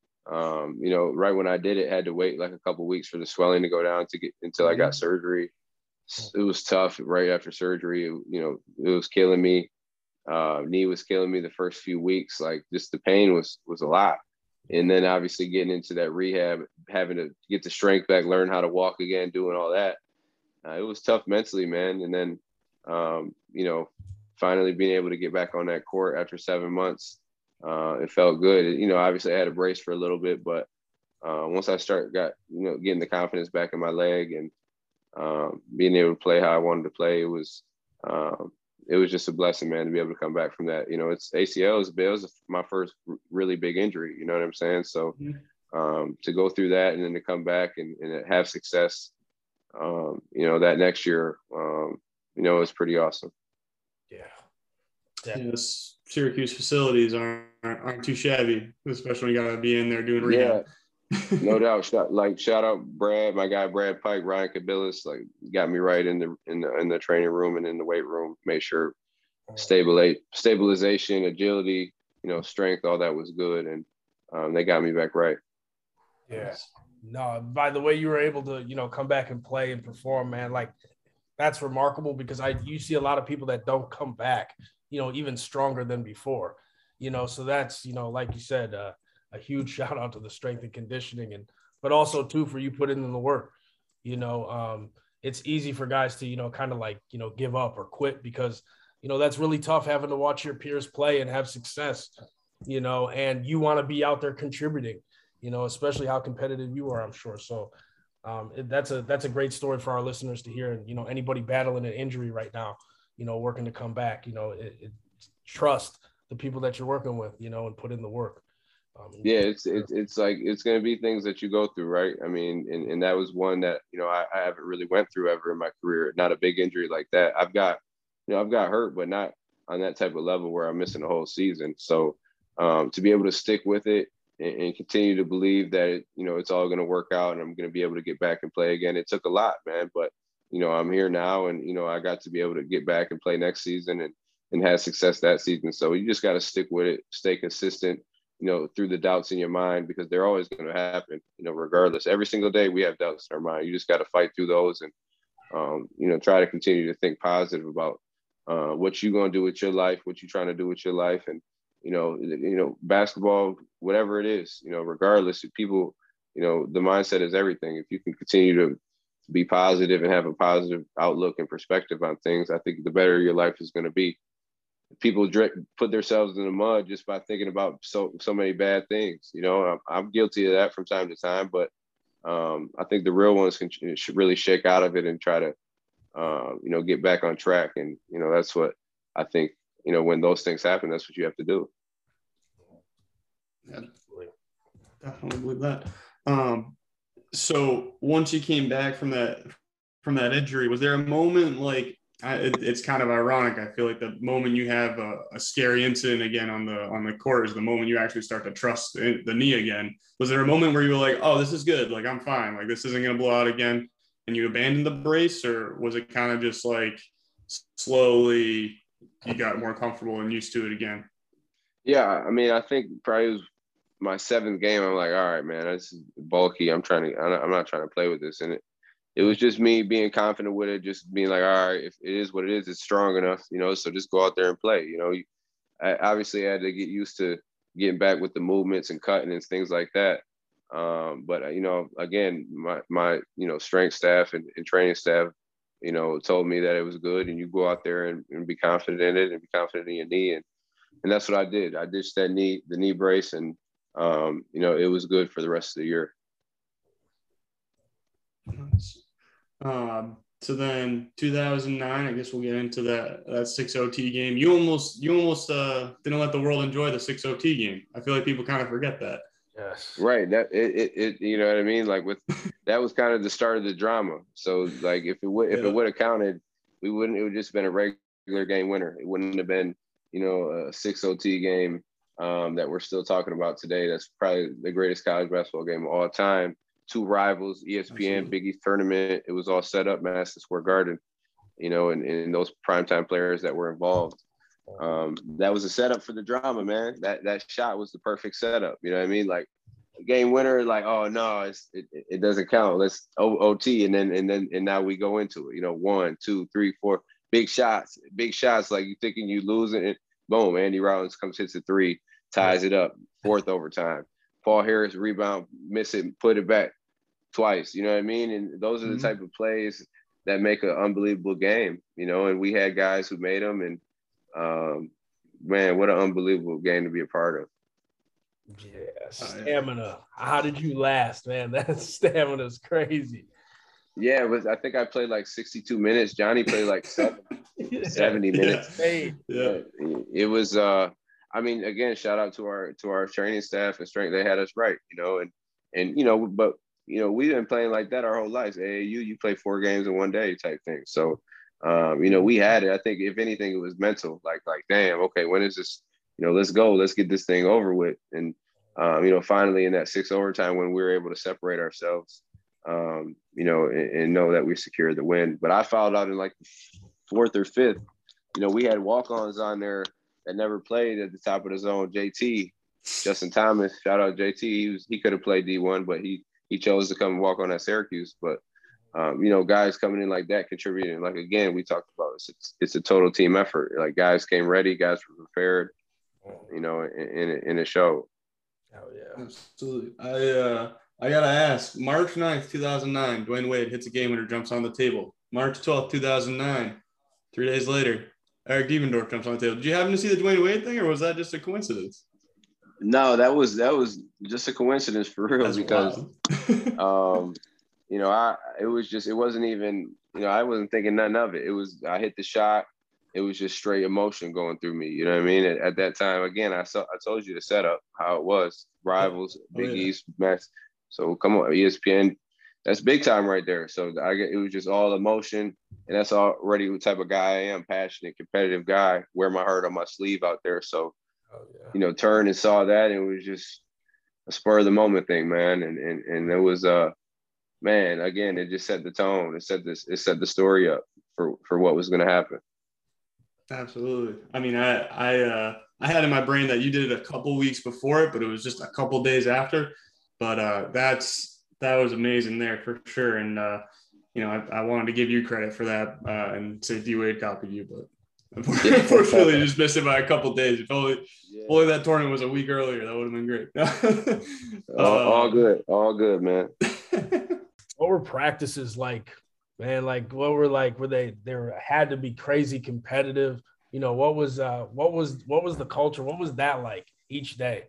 Um, you know, right when I did it, had to wait like a couple weeks for the swelling to go down to get until I got Mm-hmm. surgery. It was tough right after surgery. It, you know, it was killing me. Uh, knee was killing me the first few weeks. Like just the pain was was a lot. And then obviously getting into that rehab, having to get the strength back, learn how to walk again, doing all that. Uh, it was tough mentally, man. And then, um, you know, finally being able to get back on that court after seven months, uh, it felt good. You know, obviously I had a brace for a little bit, but uh, once I start got you know getting the confidence back in my leg and um, being able to play how I wanted to play, it was um, it was just a blessing, man, to be able to come back from that. You know, it's A C L is it was my first really big injury. You know what I'm saying? So um, to go through that and then to come back and, and have success, um, you know, that next year, um, you know, it's pretty awesome. Yeah. Yeah. Yes, Syracuse facilities aren't aren't too shabby, especially when you gotta be in there doing rehab. Yeah, no doubt. Shout, like shout out Brad, my guy Brad Pike, Ryan Kabilis, like got me right in the in the in the training room and in the weight room. Made sure stabilize stabilization, agility, you know, strength, all that was good, and um, they got me back right. Yeah. No, by the way you were able to, you know, come back and play and perform, man, like that's remarkable because I you see a lot of people that don't come back, you know, even stronger than before. You know, so that's, you know, like you said, uh, a huge shout out to the strength and conditioning and but also too for you putting in the work. You know, um, it's easy for guys to, you know, kind of like, you know, give up or quit because, you know, that's really tough having to watch your peers play and have success, you know, and you want to be out there contributing, you know, especially how competitive you are, I'm sure. So um, it, that's a that's a great story for our listeners to hear. And you know, anybody battling an injury right now, you know, working to come back, you know, it, it, trust the people that you're working with, you know, and put in the work. Um, Yeah, it's it's it's like it's gonna be things that you go through, right? I mean, and, and that was one that you know I, I haven't really went through ever in my career. Not a big injury like that. I've got you know I've got hurt, but not on that type of level where I'm missing a whole season. So um, to be able to stick with it and, and continue to believe that it, you know it's all gonna work out and I'm gonna be able to get back and play again. It took a lot, man, but you know I'm here now, and you know I got to be able to get back and play next season and and have success that season. So you just got to stick with it, stay consistent, you know, through the doubts in your mind because they're always going to happen, you know, regardless. Every single day we have doubts in our mind. You just got to fight through those and, um, you know, try to continue to think positive about uh, what you're going to do with your life, what you're trying to do with your life. And, you know, you know, basketball, whatever it is, you know, regardless of people, you know, the mindset is everything. If you can continue to be positive and have a positive outlook and perspective on things, I think the better your life is going to be. People dr- put themselves in the mud just by thinking about so so many bad things. You know, I'm, I'm guilty of that from time to time, but um, I think the real ones can should really shake out of it and try to, uh, you know, get back on track. And you know, that's what I think. You know, when those things happen, that's what you have to do. Yeah, definitely believe that. Um, so once you came back from that from that injury, was there a moment like I, it, it's kind of ironic? I feel like the moment you have a, a scary incident again on the on the court is the moment you actually start to trust the, the knee again. Was there a moment where you were like, "Oh, this is good. Like I'm fine. Like this isn't going to blow out again," and you abandoned the brace, or was it kind of just like slowly you got more comfortable and used to it again? Yeah, I mean, I think probably was my seventh game. I'm like, all right, man, this is bulky. I'm trying to. I'm not, I'm not trying to play with this, and it, it was just me being confident with it, just being like, all right, if it is what it is, it's strong enough, you know, so just go out there and play. You know, I obviously had to get used to getting back with the movements and cutting and things like that. Um, but, uh, you know, again, my, my, you know, strength staff and, and training staff, you know, told me that it was good, and you go out there and, and be confident in it and be confident in your knee. And, and that's what I did. I ditched that knee, the knee brace, and, um, you know, it was good for the rest of the year. Nice. Um, so then two thousand nine, I guess we'll get into that, that six O T game. You almost, you almost uh, didn't let the world enjoy the six O T game. I feel like people kind of forget that. Yes. Right. That it, it, it, you know what I mean? Like with, that was kind of the start of the drama. So like if it would, if yeah. it would have counted, we wouldn't, it would just been a regular game winner. It wouldn't have been, you know, a six O T game um, that we're still talking about today. That's probably the greatest college basketball game of all time. Two rivals, E S P N, Absolutely. Big East tournament. It was all set up, Madison Square Garden, you know, and, and those primetime players that were involved. Um, that was a setup for the drama, man. That that shot was the perfect setup. You know what I mean? Like game winner, like, oh no, it's, it it doesn't count. Let's O T, and then and then and now we go into it. You know, one, two, three, four, big shots, big shots. Like you thinking you losing it, boom, Andy Rollins comes, hits a three, ties it up, fourth overtime. Paul Harris rebound, miss it, put it back twice. You know what I mean? And those are the mm-hmm. type of plays that make an unbelievable game. You know, and we had guys who made them, and um, man, what an unbelievable game to be a part of. Yeah, stamina. How did you last, man? That stamina is crazy. Yeah, it was. I think I played like sixty-two minutes. Johnny played like seventy, yeah, seventy minutes. Yeah. yeah. It was. Uh, I mean, again, shout out to our to our training staff and strength. They had us right, you know, and and you know, but you know, we've been playing like that our whole lives. A A U, you play four games in one day type thing. So, um, you know, we had it. I think if anything, it was mental. Like, like, damn, okay, when is this? You know, let's go. Let's get this thing over with. And um, you know, finally in that six overtime when we were able to separate ourselves, um, you know, and, and know that we secured the win. But I fouled out in like the fourth or fifth. You know, we had walk-ons on there that never played at the top of the zone. J T, Justin Thomas, shout out J T. He was he could have played D one, but he he chose to come and walk on at Syracuse. But um, you know, guys coming in like that, contributing. Like again, we talked about it. It's it's a total team effort. Like guys came ready, guys were prepared. You know, in in, in a show. Oh yeah, absolutely. I uh, I gotta ask. March ninth, two thousand nine, Dwayne Wade hits a game winner, jumps on the table. March twelfth, two thousand nine, three days later, Eric Devendorf jumps on the table. Did you happen to see the Dwayne Wade thing, or was that just a coincidence? No, that was that was just a coincidence for real. That's because, um, you know, I it was just it wasn't even you know I wasn't thinking nothing of it. It was I hit the shot. It was just straight emotion going through me. You know what I mean? At, at that time, again, I saw I told you the setup how it was. Rivals, oh, Big yeah. East, Max. So come on, E S P N. That's big time right there. So I get it was just all emotion, and that's already the type of guy I am, passionate, competitive guy. Wear my heart on my sleeve out there. So, oh, yeah. you know, turned and saw that, and it was just a spur of the moment thing, man. And and and it was uh, man, again, it just set the tone. It set this. It set the story up for for what was going to happen. Absolutely. I mean, I I uh, I had in my brain that you did it a couple weeks before it, but it was just a couple days after. But uh, that's that was amazing there for sure. And uh, you know, I, I wanted to give you credit for that uh, and say D Wade copied you, but unfortunately, you just missed it by a couple days. If only, yeah. only that tournament was a week earlier, that would have been great. all, uh, all good, all good, man. What were practices like? Man, like what were like were they there had to be crazy competitive, you know, what was uh what was what was the culture? What was that like each day?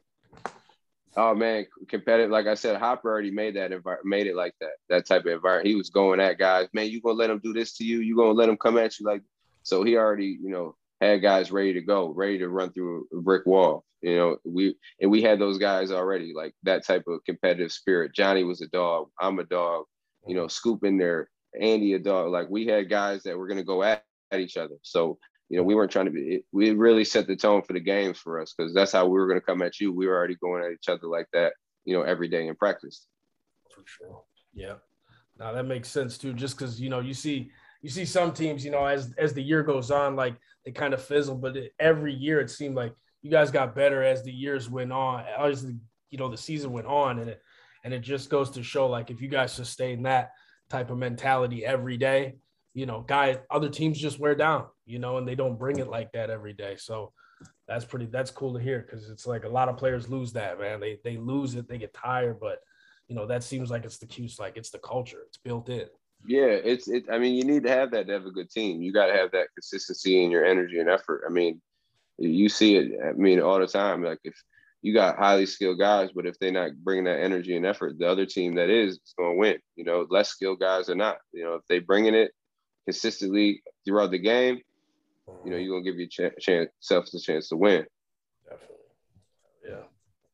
Oh man, competitive. Like I said, Hopper already made that environment, made it like that, that type of environment. He was going at guys, man, you gonna let them do this to you, you gonna let them come at you like so he already, you know, had guys ready to go, ready to run through a brick wall. You know, we and we had those guys already, like that type of competitive spirit. Johnny was a dog, I'm a dog, you know, Scoop in there. Andy a dog. Like we had guys that were going to go at, at each other. So, you know, we weren't trying to be, it, we really set the tone for the games for us because that's how we were going to come at you. We were already going at each other like that, you know, every day in practice. For sure. Yeah. Now that makes sense too, just because, you know, you see, you see some teams, you know, as, as the year goes on, like they kind of fizzle, but it, every year it seemed like you guys got better as the years went on, as the, you know, the season went on and it, and it just goes to show like, if you guys sustain that type of mentality every day, you know, guys, other teams just wear down, you know, and they don't bring it like that every day. So that's pretty, that's cool to hear because it's like a lot of players lose that, man. They they lose it, they get tired, but you know, that seems like it's the Cuse, like it's the culture, it's built in. Yeah, it's it. I mean, you need to have that to have a good team. You got to have that consistency in your energy and effort. I mean, you see it. I mean, all the time. Like if you got highly skilled guys, but if they're not bringing that energy and effort, the other team that is is going to win. You know, less skilled guys or not. You know, if they bringing it consistently throughout the game, you know, you're gonna give your ch- chance, self the chance to win. Definitely. Yeah.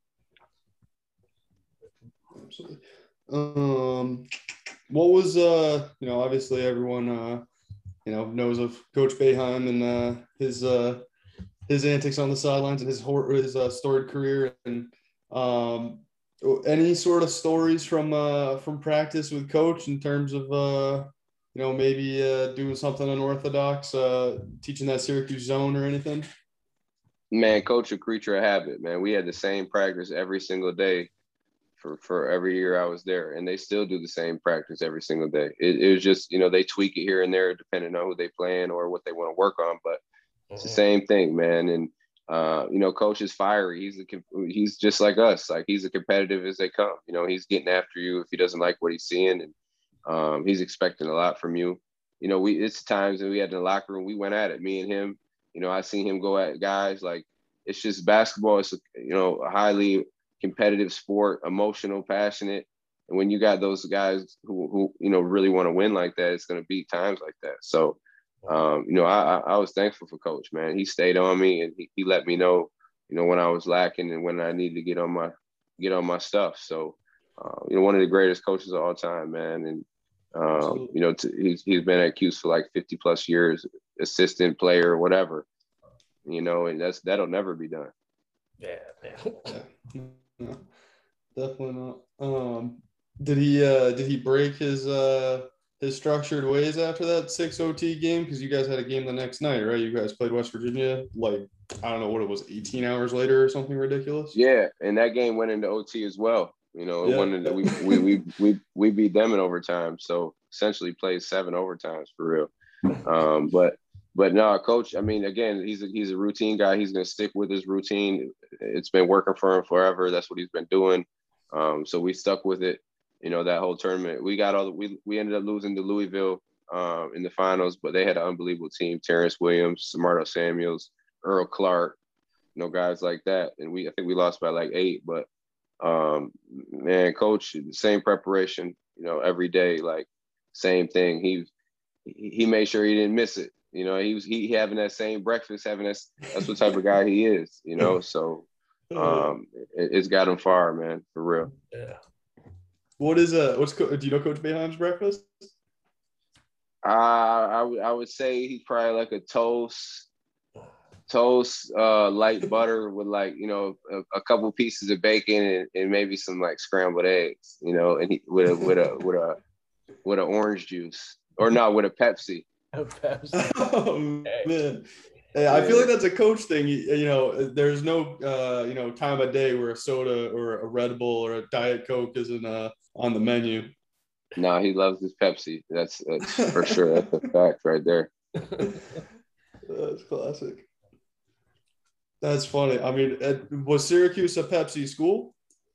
Absolutely. Um, what was uh, you know, obviously everyone uh, you know, knows of Coach Boeheim and uh, his uh, his antics on the sidelines and his hor- his uh, storied career, and um, any sort of stories from uh from practice with Coach in terms of uh, you know, maybe uh, doing something unorthodox, uh, teaching that Syracuse zone or anything. Man, Coach a creature of habit. Man, we had the same practice every single day. For, for every year I was there, and they still do the same practice every single day. It, it was just, you know, they tweak it here and there depending on who they playing or what they want to work on, but it's the same thing, man. And uh, you know, Coach is fiery. He's a, he's just like us. Like he's as competitive as they come. You know, he's getting after you if he doesn't like what he's seeing, and um, he's expecting a lot from you. You know, we it's times that we had in the locker room, we went at it, me and him. You know, I seen him go at guys. Like it's just basketball. It's a, you know, a highly competitive sport, emotional, passionate. And when you got those guys who, who you know, really want to win like that, it's going to be times like that. So, um, you know, I, I was thankful for Coach, man. He stayed on me and he, he let me know, you know, when I was lacking and when I needed to get on my, get on my stuff. So, uh, you know, one of the greatest coaches of all time, man. And, um, you know, t- he's, he's been at Cuse for like fifty plus years, assistant player, whatever, you know, and that's, that'll never be done. Yeah, man. Yeah. No, definitely not. Um, did he uh, did he break his uh, his structured ways after that six O T game? Because you guys had a game the next night, right? You guys played West Virginia, like I don't know what it was, eighteen hours later or something ridiculous. Yeah, and that game went into O T as well. You know, it yeah. went into, we, we we we we beat them in overtime, so essentially played seven overtimes for real. Um, but but no, Coach. I mean, again, he's a, he's a routine guy. He's gonna stick with his routine. It's been working for him forever. That's what he's been doing. Um, so we stuck with it. You know, that whole tournament. We got all the, we we ended up losing to Louisville um, in the finals, but they had an unbelievable team: Terrence Williams, Samardo Samuels, Earl Clark. You know, guys like that. And we I think we lost by like eight, but um, man, Coach, same preparation. You know, every day, like same thing. He he made sure he didn't miss it. You know, he was he having that same breakfast, having that. That's what type of guy he is. You know, so um, it, it's got him far, man, for real. Yeah. What is uh what's do you know Coach Boeheim's breakfast? Uh, I would I would say he's probably like a toast, toast, uh, light butter with like you know a, a couple pieces of bacon and, and maybe some like scrambled eggs. You know, and he with a with a with a with an orange juice or no with a Pepsi. Oh man. Hey, I feel like that's a coach thing. You, you know, there's no uh, you know time of day where a soda or a Red Bull or a Diet Coke isn't uh, on the menu. No, he loves his Pepsi. That's, that's for sure. That's a fact right there. That's classic. That's funny. I mean, was Syracuse a Pepsi school?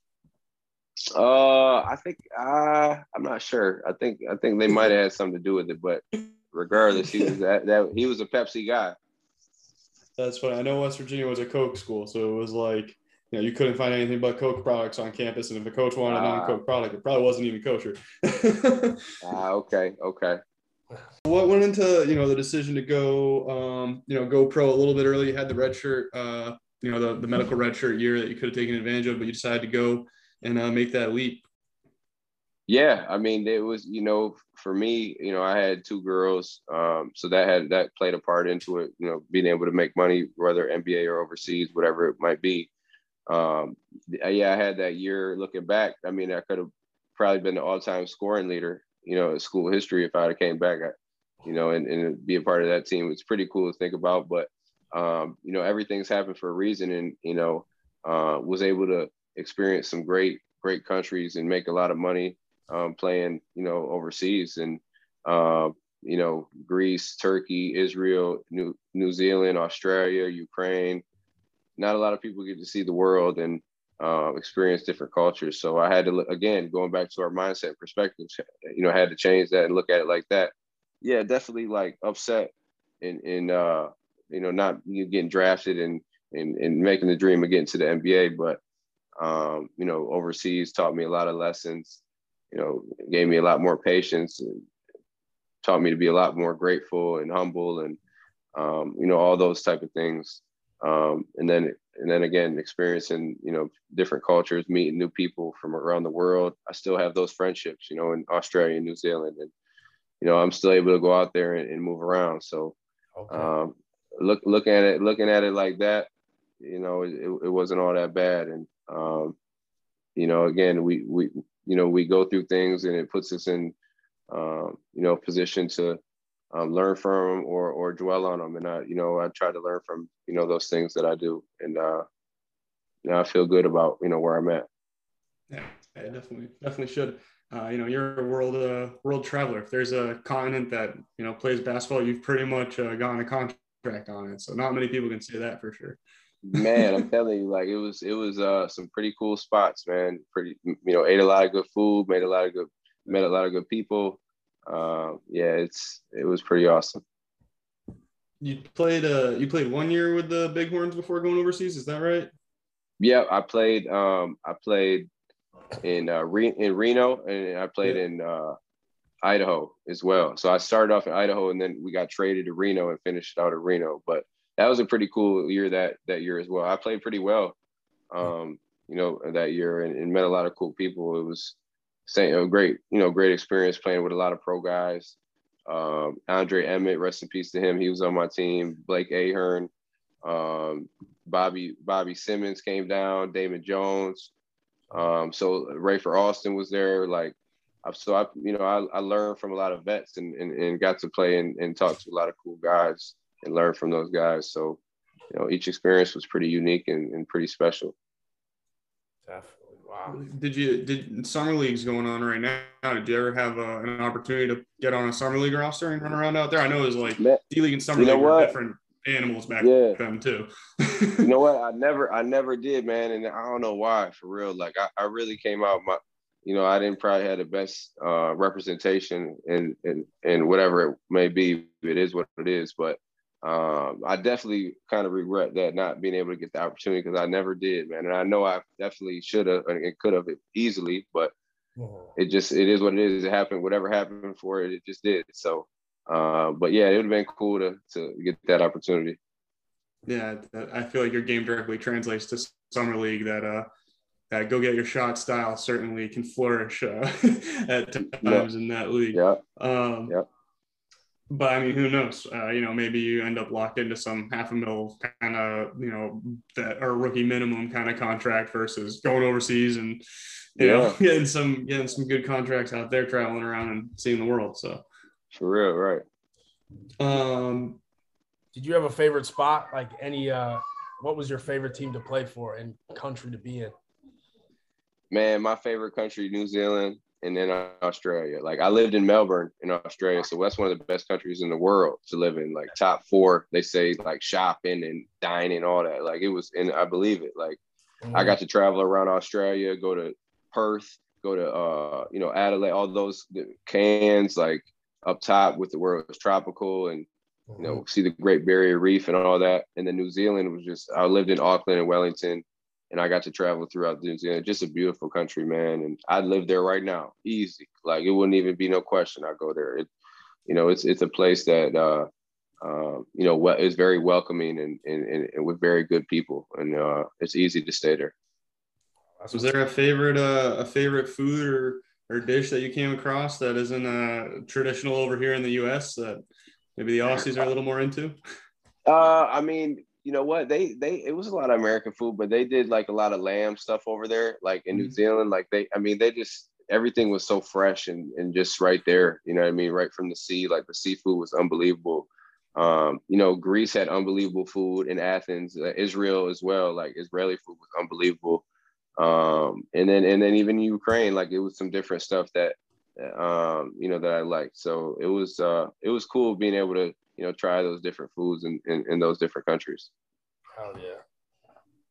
Uh, I think uh, I'm not sure. I think I think they might have had something to do with it, but regardless, he was that, that he was a Pepsi guy. That's funny. I know West Virginia was a Coke school, so it was like you know you couldn't find anything but Coke products on campus, and if the coach wanted a non-Coke product, it probably wasn't even kosher. Ah, uh, okay, okay. What went into you know the decision to go um, you know go pro a little bit early? You had the red shirt, uh, you know the, the medical red shirt year that you could have taken advantage of, but you decided to go and uh, make that leap. Yeah, I mean, it was, you know, for me, you know, I had two girls, um, so that had that played a part into it. You know, being able to make money, whether N B A or overseas, whatever it might be. Um, yeah, I had that year. Looking back, I mean, I could have probably been the all-time scoring leader, you know, in school history if I had came back, you know, and, and be a part of that team. It's pretty cool to think about, but um, you know, everything's happened for a reason, and you know, uh, was able to experience some great, great countries and make a lot of money. Um, playing, you know, overseas and, uh, you know, Greece, Turkey, Israel, New New Zealand, Australia, Ukraine. Not a lot of people get to see the world. And uh, experience different cultures. So I had to look, again, going back to our mindset perspectives, you know, I had to change that and look at it like that. Yeah, definitely like upset and, and uh, you know, not you getting drafted and, and, and making the dream of getting to the N B A. But, um, you know, overseas taught me a lot of lessons, you know, gave me a lot more patience and taught me to be a lot more grateful and humble and, um, you know, all those type of things. Um, and then, and then again, experiencing, you know, different cultures, meeting new people from around the world. I still have those friendships, you know, in Australia and New Zealand. And, you know, I'm still able to go out there and, and move around. So, Okay. um, look, looking at it, looking at it like that, you know, it, it wasn't all that bad. And, um, you know, again, we, we, you know, we go through things and it puts us in, um, you know, position to, Um, learn from them or or dwell on them, and I, you know, I try to learn from you know those things that I do, and uh, you know, I feel good about you know where I'm at. Yeah, yeah, definitely, definitely should. Uh, you know, you're a world uh, world traveler. If there's a continent that you know plays basketball, you've pretty much uh, gotten a contract on it. So not many people can say that for sure. Man, I'm telling you, like it was it was uh, some pretty cool spots, man. Pretty, you know, ate a lot of good food, made a lot of good, met a lot of good people. Uh, yeah, it's it was pretty awesome. You played uh you played one year with the Bighorns before going overseas, is that right? Yeah, I played um I played in uh Re- in Reno, and I played Yeah. in uh Idaho as well. So I started off in Idaho, and then we got traded to Reno and finished out at Reno. But that was a pretty cool year that that year as well. I played pretty well, um, you know, that year, and, and met a lot of cool people. It was saying a great, you know, great experience playing with a lot of pro guys. Um, Andre Emmett, rest in peace to him. He was on my team. Blake Ahern, um, Bobby Bobby Simmons came down. Damon Jones. Um, so Rayford Austin was there. Like, so I, you know, I, I learned from a lot of vets and, and, and got to play and, and talk to a lot of cool guys and learn from those guys. So, you know, each experience was pretty unique and, and pretty special. Definitely. Wow. Did you did summer leagues going on right now? Did you ever have uh, an opportunity to get on a summer league roster and run around out there? I know it was like Man, D League and summer you know league were what? different animals back Yeah. then too. You know what? I never, I never did, man, and I don't know why. For real, like I, I really came out my, you know, I didn't probably have the best uh, representation and and and whatever it may be. It is what it is, but um, I definitely kind of regret that not being able to get the opportunity because I never did, man. And I know I definitely should have and could have easily, but it just it is what it is. It happened. Whatever happened for it, it just did. So, uh, but yeah, it would have been cool to to get that opportunity. Yeah, I feel like your game directly translates to summer league. That uh, that go get your shot style certainly can flourish uh, at No. times in that league. Yeah. Um, yeah. But I mean, who knows? Uh, you know, maybe you end up locked into some half a mil kind of, you know, that or rookie minimum kind of contract versus going overseas and, you Yeah. know, getting some getting some good contracts out there, traveling around and seeing the world. So, for real, right? Um, Did you have a favorite spot? Like any, uh, what was your favorite team to play for and country to be in? Man, my favorite country, New Zealand, and then Australia. Like I lived in Melbourne in Australia, so that's one of the best countries in the world to live in. Like top four, they say, like shopping and dining, all that. Like it was, and I believe it. Like mm-hmm. I got to travel around Australia, go to Perth, go to uh, you know, Adelaide, all those Cairns, like up top with the where it was tropical and you know, see the Great Barrier Reef and all that. And then New Zealand was just, I lived in Auckland and Wellington, and I got to travel throughout New Zealand. Just a beautiful country, man. And I'd live there right now, easy. Like it wouldn't even be no question. I'd go there. It, you know, it's it's a place that, uh, uh, you know, is very welcoming and, and, and with very good people. And uh, it's easy to stay there. Was there a favorite, uh, a favorite food or, or dish that you came across that isn't uh, traditional over here in the U S that maybe the Aussies are a little more into? Uh, I mean, you know what? They they it was a lot of American food, but they did like a lot of lamb stuff over there, like in mm-hmm. New Zealand. Like they, I mean, they just everything was so fresh and and just right there. You know what I mean? Right from the sea, like the seafood was unbelievable. Um, you know, Greece had unbelievable food in Athens, uh, Israel as well. Like Israeli food was unbelievable. Um, and then and then even Ukraine, like it was some different stuff that um, you know, that I liked. So it was uh, it was cool being able to, you know, try those different foods in, in, in those different countries. Oh yeah.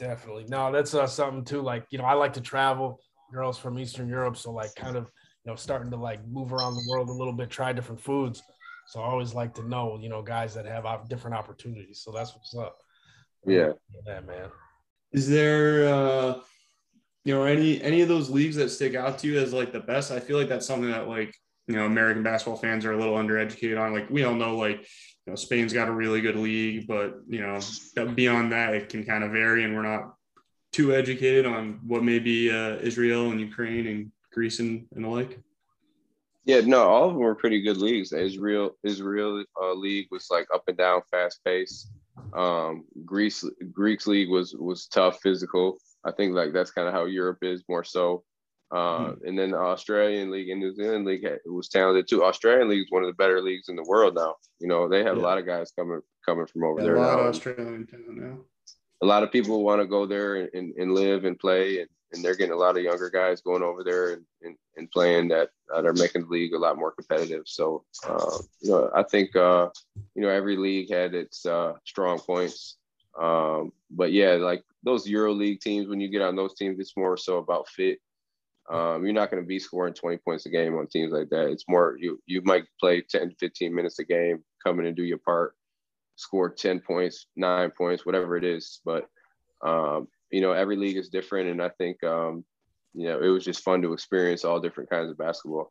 Definitely. No, that's uh, something too. Like, you know, I like to travel. Girls from Eastern Europe, so like kind of, you know, starting to like move around the world a little bit, try different foods. So I always like to know, you know, guys that have op- different opportunities. So that's what's up. Yeah. Yeah, man. Is there, uh, you know, any any of those leagues that stick out to you as like the best? I feel like that's something that like, you know, American basketball fans are a little undereducated on. Like we all know, like, you know, Spain's got a really good league, but you know, beyond that, it can kind of vary, and we're not too educated on what may be uh, Israel and Ukraine and Greece and, and the like. Yeah, no, all of them were pretty good leagues. The Israel Israel uh, league was like up and down, fast paced. Um, Greece Greeks league was was tough, physical. I think like that's kind of how Europe is more so. Uh, Mm-hmm. and then the Australian league and New Zealand league had, it was talented too. Australian league is one of the better leagues in the world now. You know, they have Yeah. a lot of guys coming coming from over Yeah, a there lot now. of And Australian talent now. a lot of people want to go there and, and, and live and play, and, and they're getting a lot of younger guys going over there and, and, and playing that uh, they're making the league a lot more competitive. So, uh, you know, I think, uh, you know, every league had its uh, strong points. Um, but yeah, like those Euro League teams, when you get on those teams, it's more so about fit. Um, you're not going to be scoring twenty points a game on teams like that. It's more, you, you might play ten to fifteen minutes a game, come in and do your part, score ten points, nine points, whatever it is. But, um, you know, every league is different. And I think, um, you know, it was just fun to experience all different kinds of basketball.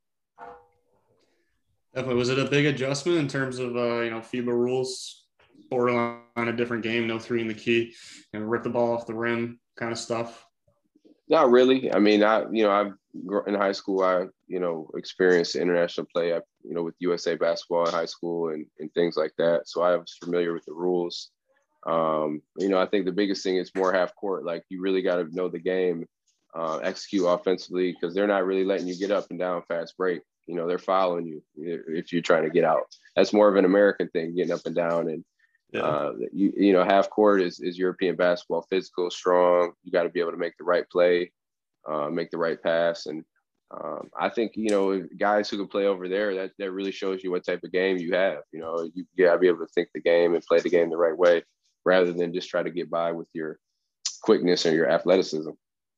Definitely. Was it a big adjustment in terms of, uh, you know, FIBA rules, borderline a different game, no three in the key, and rip the ball off the rim kind of stuff? Not really. I mean, I, you know, I've in high school, I, you know, experienced international play, I, you know, with U S A basketball in high school and, and things like that. So I was familiar with the rules. Um, you know, I think the biggest thing is more half court. Like you really got to know the game, uh, execute offensively, because they're not really letting you get up and down fast break. You know, they're following you if you're trying to get out. That's more of an American thing, getting up and down. And, Yeah. uh, you, you know, half court is, is European basketball, physical, strong. You got to be able to make the right play, uh, make the right pass. And um, I think, you know, guys who can play over there, that, that really shows you what type of game you have. You know, you got to be able to think the game and play the game the right way, rather than just try to get by with your quickness or your athleticism.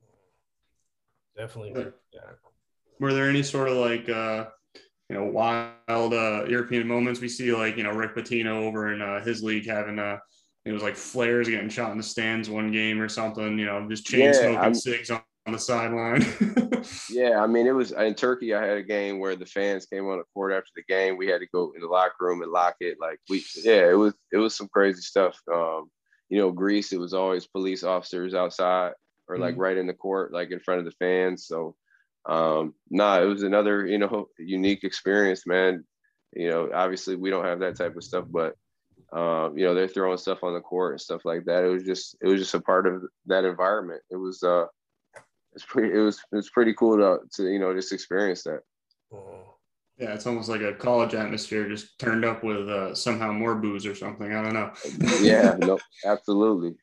Definitely. Yeah. Were there any sort of like, uh, you know, wild uh, European moments? We see like, you know, Rick Pitino over in uh, his league having, uh, it was like flares getting shot in the stands one game or something, you know, just chain Yeah, smoking I'm- cigs on, on the sideline. Yeah, I mean, it was in Turkey. I had a game where the fans came on the court after the game. We had to go in the locker room and lock it. Like we, yeah, it was it was some crazy stuff. Um, you know, Greece, it was always police officers outside or like Mhm. right in the court, like in front of the fans. So, um, nah, it was another you know unique experience, man. You know, obviously we don't have that type of stuff, but um, you know, they're throwing stuff on the court and stuff like that. It was just it was just a part of that environment. It was uh it's pretty it was it's pretty cool to to you know just experience that. Yeah, it's almost like a college atmosphere just turned up with uh, somehow more booze or something. I don't know. Yeah, no, absolutely.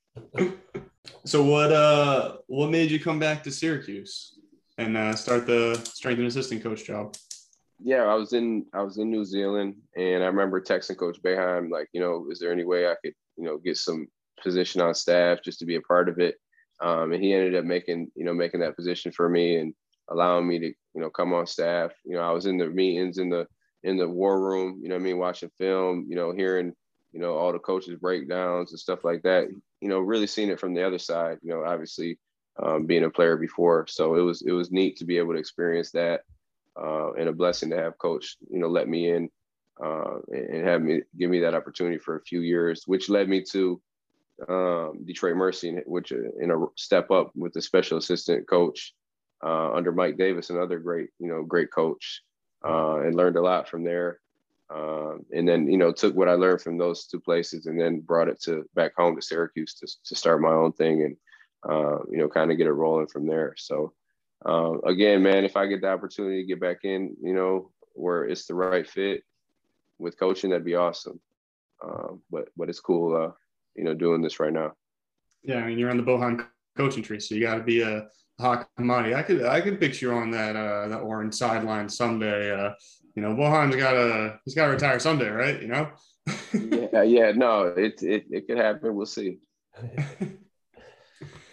So what uh what made you come back to Syracuse and uh, start the strength and assistant coach job? Yeah, I was in I was in New Zealand, and I remember texting Coach Boeheim like, you know, is there any way I could, you know, get some position on staff just to be a part of it? Um, and he ended up making, you know, making that position for me and allowing me to, you know, come on staff. You know, I was in the meetings in the in the war room, you know what I mean, watching film, you know, hearing, you know, all the coaches breakdowns and stuff like that, you know, really seeing it from the other side, you know, obviously um, being a player before. So it was it was neat to be able to experience that. Uh, and a blessing to have Coach, you know, let me in uh, and, and have me give me that opportunity for a few years, which led me to um, Detroit Mercy, which uh, in a step up with the special assistant coach uh, under Mike Davis, another great, you know, great coach, uh, and learned a lot from there. Um, and then, you know, took what I learned from those two places and then brought it to back home to Syracuse to, to start my own thing and, uh, you know, kind of get it rolling from there. So, uh, again, man, if I get the opportunity to get back in, you know, where it's the right fit with coaching, that'd be awesome. Um, but but it's cool, uh, you know, doing this right now. Yeah, I mean you're on the Bohan coaching tree, so you got to be a hot commodity. I could I could picture you on that uh, that orange sideline someday. Uh, you know, Bohan's got to he's got to retire someday, right? You know. yeah, yeah, no, it it it could happen. We'll see.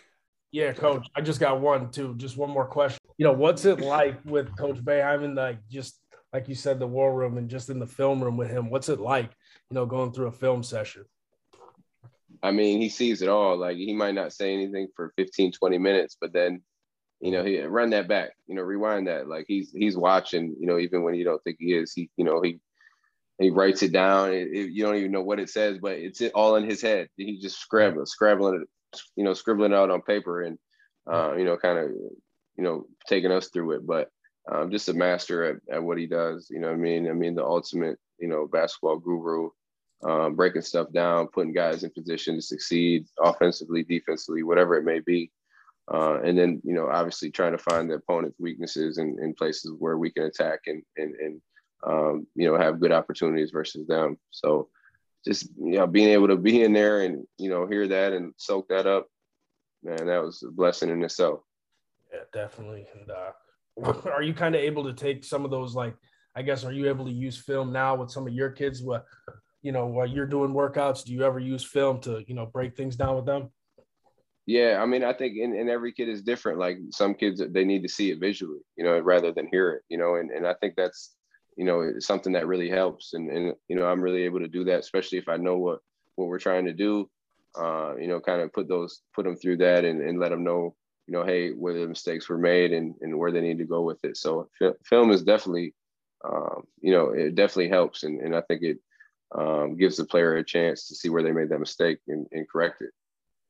Yeah, Coach. I just got one too. Just one more question. You know, what's it like with Coach Boeheim, like just like you said, the war room and just in the film room with him? What's it like, you know, going through a film session? I mean, he sees it all. Like he might not say anything for fifteen, twenty minutes, but then, you know, he run that back, you know, rewind that. Like he's he's watching, you know, even when you don't think he is. He, you know, he he writes it down. It, it, you don't even know what it says, but it's all in his head. He just scrabbling, scrabbling it, you know, scribbling it out on paper and, uh, you know, kind of, you know, taking us through it. But um, just a master at, at what he does. You know what I mean? I mean, the ultimate, you know, basketball guru, um, breaking stuff down, putting guys in position to succeed offensively, defensively, whatever it may be. Uh, and then, you know, obviously trying to find the opponent's weaknesses and, and places where we can attack and, and, and um, you know, have good opportunities versus them. So just, you know, being able to be in there and, you know, hear that and soak that up, man, that was a blessing in itself. Yeah, definitely. And uh, are you kind of able to take some of those, like, I guess, are you able to use film now with some of your kids? What, you know, while you're doing workouts, do you ever use film to, you know, break things down with them? Yeah, I mean, I think in, in every kid is different. Like some kids, they need to see it visually, you know, rather than hear it, you know, and, and I think that's, you know, it's something that really helps. And, and, you know, I'm really able to do that, especially if I know what, what we're trying to do, uh, you know, kind of put those, put them through that and, and let them know, you know, hey, where the mistakes were made and, and where they need to go with it. So f- film is definitely, um, you know, it definitely helps. And, and I think it um, gives the player a chance to see where they made that mistake and, and correct it.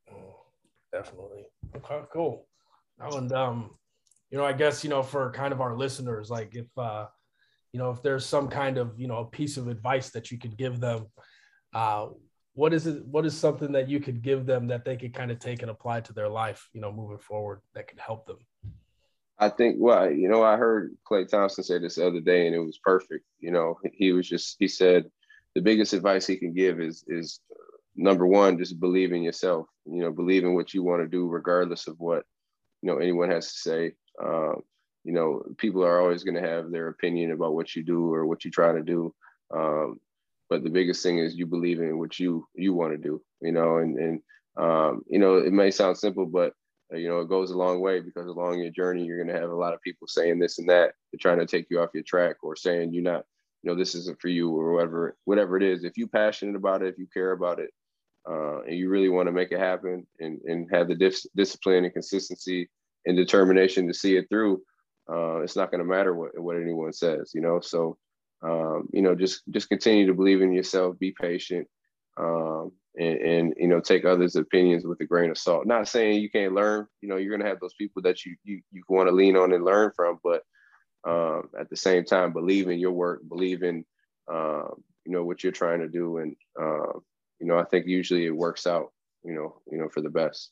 Definitely. Okay, cool. Oh, and um, you know, I guess, you know, for kind of our listeners, like if uh, you know, if there's some kind of, you know, a piece of advice that you could give them, uh, what is it, what is something that you could give them that they could kind of take and apply to their life, you know, moving forward that could help them? I think, well, you know, I heard Klay Thompson say this the other day and it was perfect. You know, he was just, he said the biggest advice he can give is, is number one, just believe in yourself, you know, believe in what you want to do, regardless of what, you know, anyone has to say. Um, you know, people are always going to have their opinion about what you do or what you try to do. Um, but the biggest thing is you believe in what you, you want to do, you know, and, and um, you know, it may sound simple, but, uh, you know, it goes a long way because along your journey, you're going to have a lot of people saying this and that. They're trying to take you off your track or saying you're not, you know, this isn't for you or whatever, whatever it is. If you're passionate about it, if you care about it, uh, and you really want to make it happen and, and have the dis- discipline and consistency and determination to see it through, uh, it's not going to matter what, what anyone says, you know? So, um, you know, just, just continue to believe in yourself, be patient, um, and, and, you know, take others' opinions with a grain of salt. Not saying you can't learn, you know, you're going to have those people that you, you, you want to lean on and learn from, but um, at the same time, believe in your work, believe in, um, you know, what you're trying to do. And, uh, you know, I think usually it works out, you know, you know, for the best.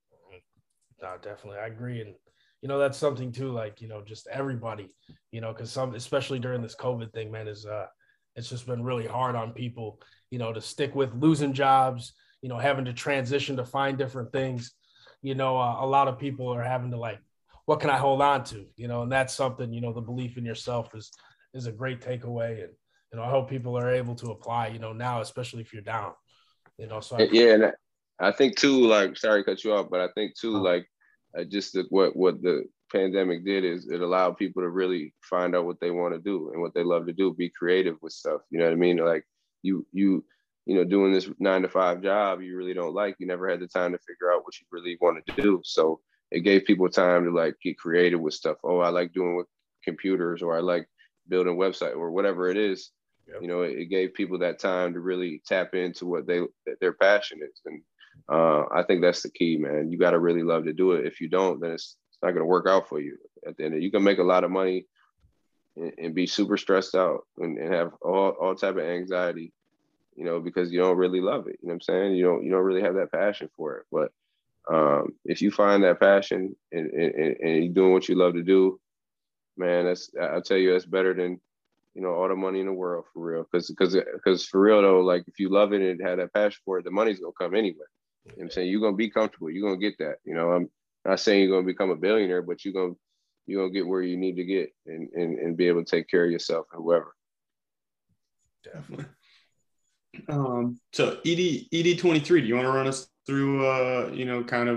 No, definitely. I agree. And, you know, that's something too, like, you know, just everybody, you know, cause some, especially during this COVID thing, man, is, uh, it's just been really hard on people, you know, to stick with losing jobs, you know, having to transition to find different things. You know, uh, a lot of people are having to like, what can I hold on to? You know, and that's something, you know, the belief in yourself is, is a great takeaway. And, you know, I hope people are able to apply, you know, now, especially if you're down, you know, so. I yeah. And I think too, like, sorry to cut you off, but I think too, like, uh, just the, what, what the pandemic did is it allowed people to really find out what they want to do and what they love to do, be creative with stuff. You know what I mean? Like you, you, you know, doing this nine to five job you really don't like, you never had the time to figure out what you really wanted to do. So it gave people time to like get creative with stuff. Oh, I like doing with computers, or I like building website or whatever it is. Yep. You know, it, it gave people that time to really tap into what they, their passion is. And uh, I think that's the key, man. You got to really love to do it. If you don't, then it's, it's not going to work out for you. At the end of it, you can make a lot of money and, and be super stressed out and, and have all, all type of anxiety, you know, because you don't really love it. You know what I'm saying? You don't, you don't really have that passion for it. But um, if you find that passion and, and, and you're doing what you love to do, man, that's, I'll tell you, that's better than, you know, all the money in the world, for real. Because because because for real though, like if you love it and have that passion for it, the money's gonna come anyway. You know what I'm saying? You're gonna be comfortable. You're gonna get that. You know, I'm not saying you're gonna become a billionaire, but you're gonna you're gonna get where you need to get and and, and be able to take care of yourself and whoever. Definitely. Um, so E D E D twenty-three, do you want to run us through uh, you know, kind of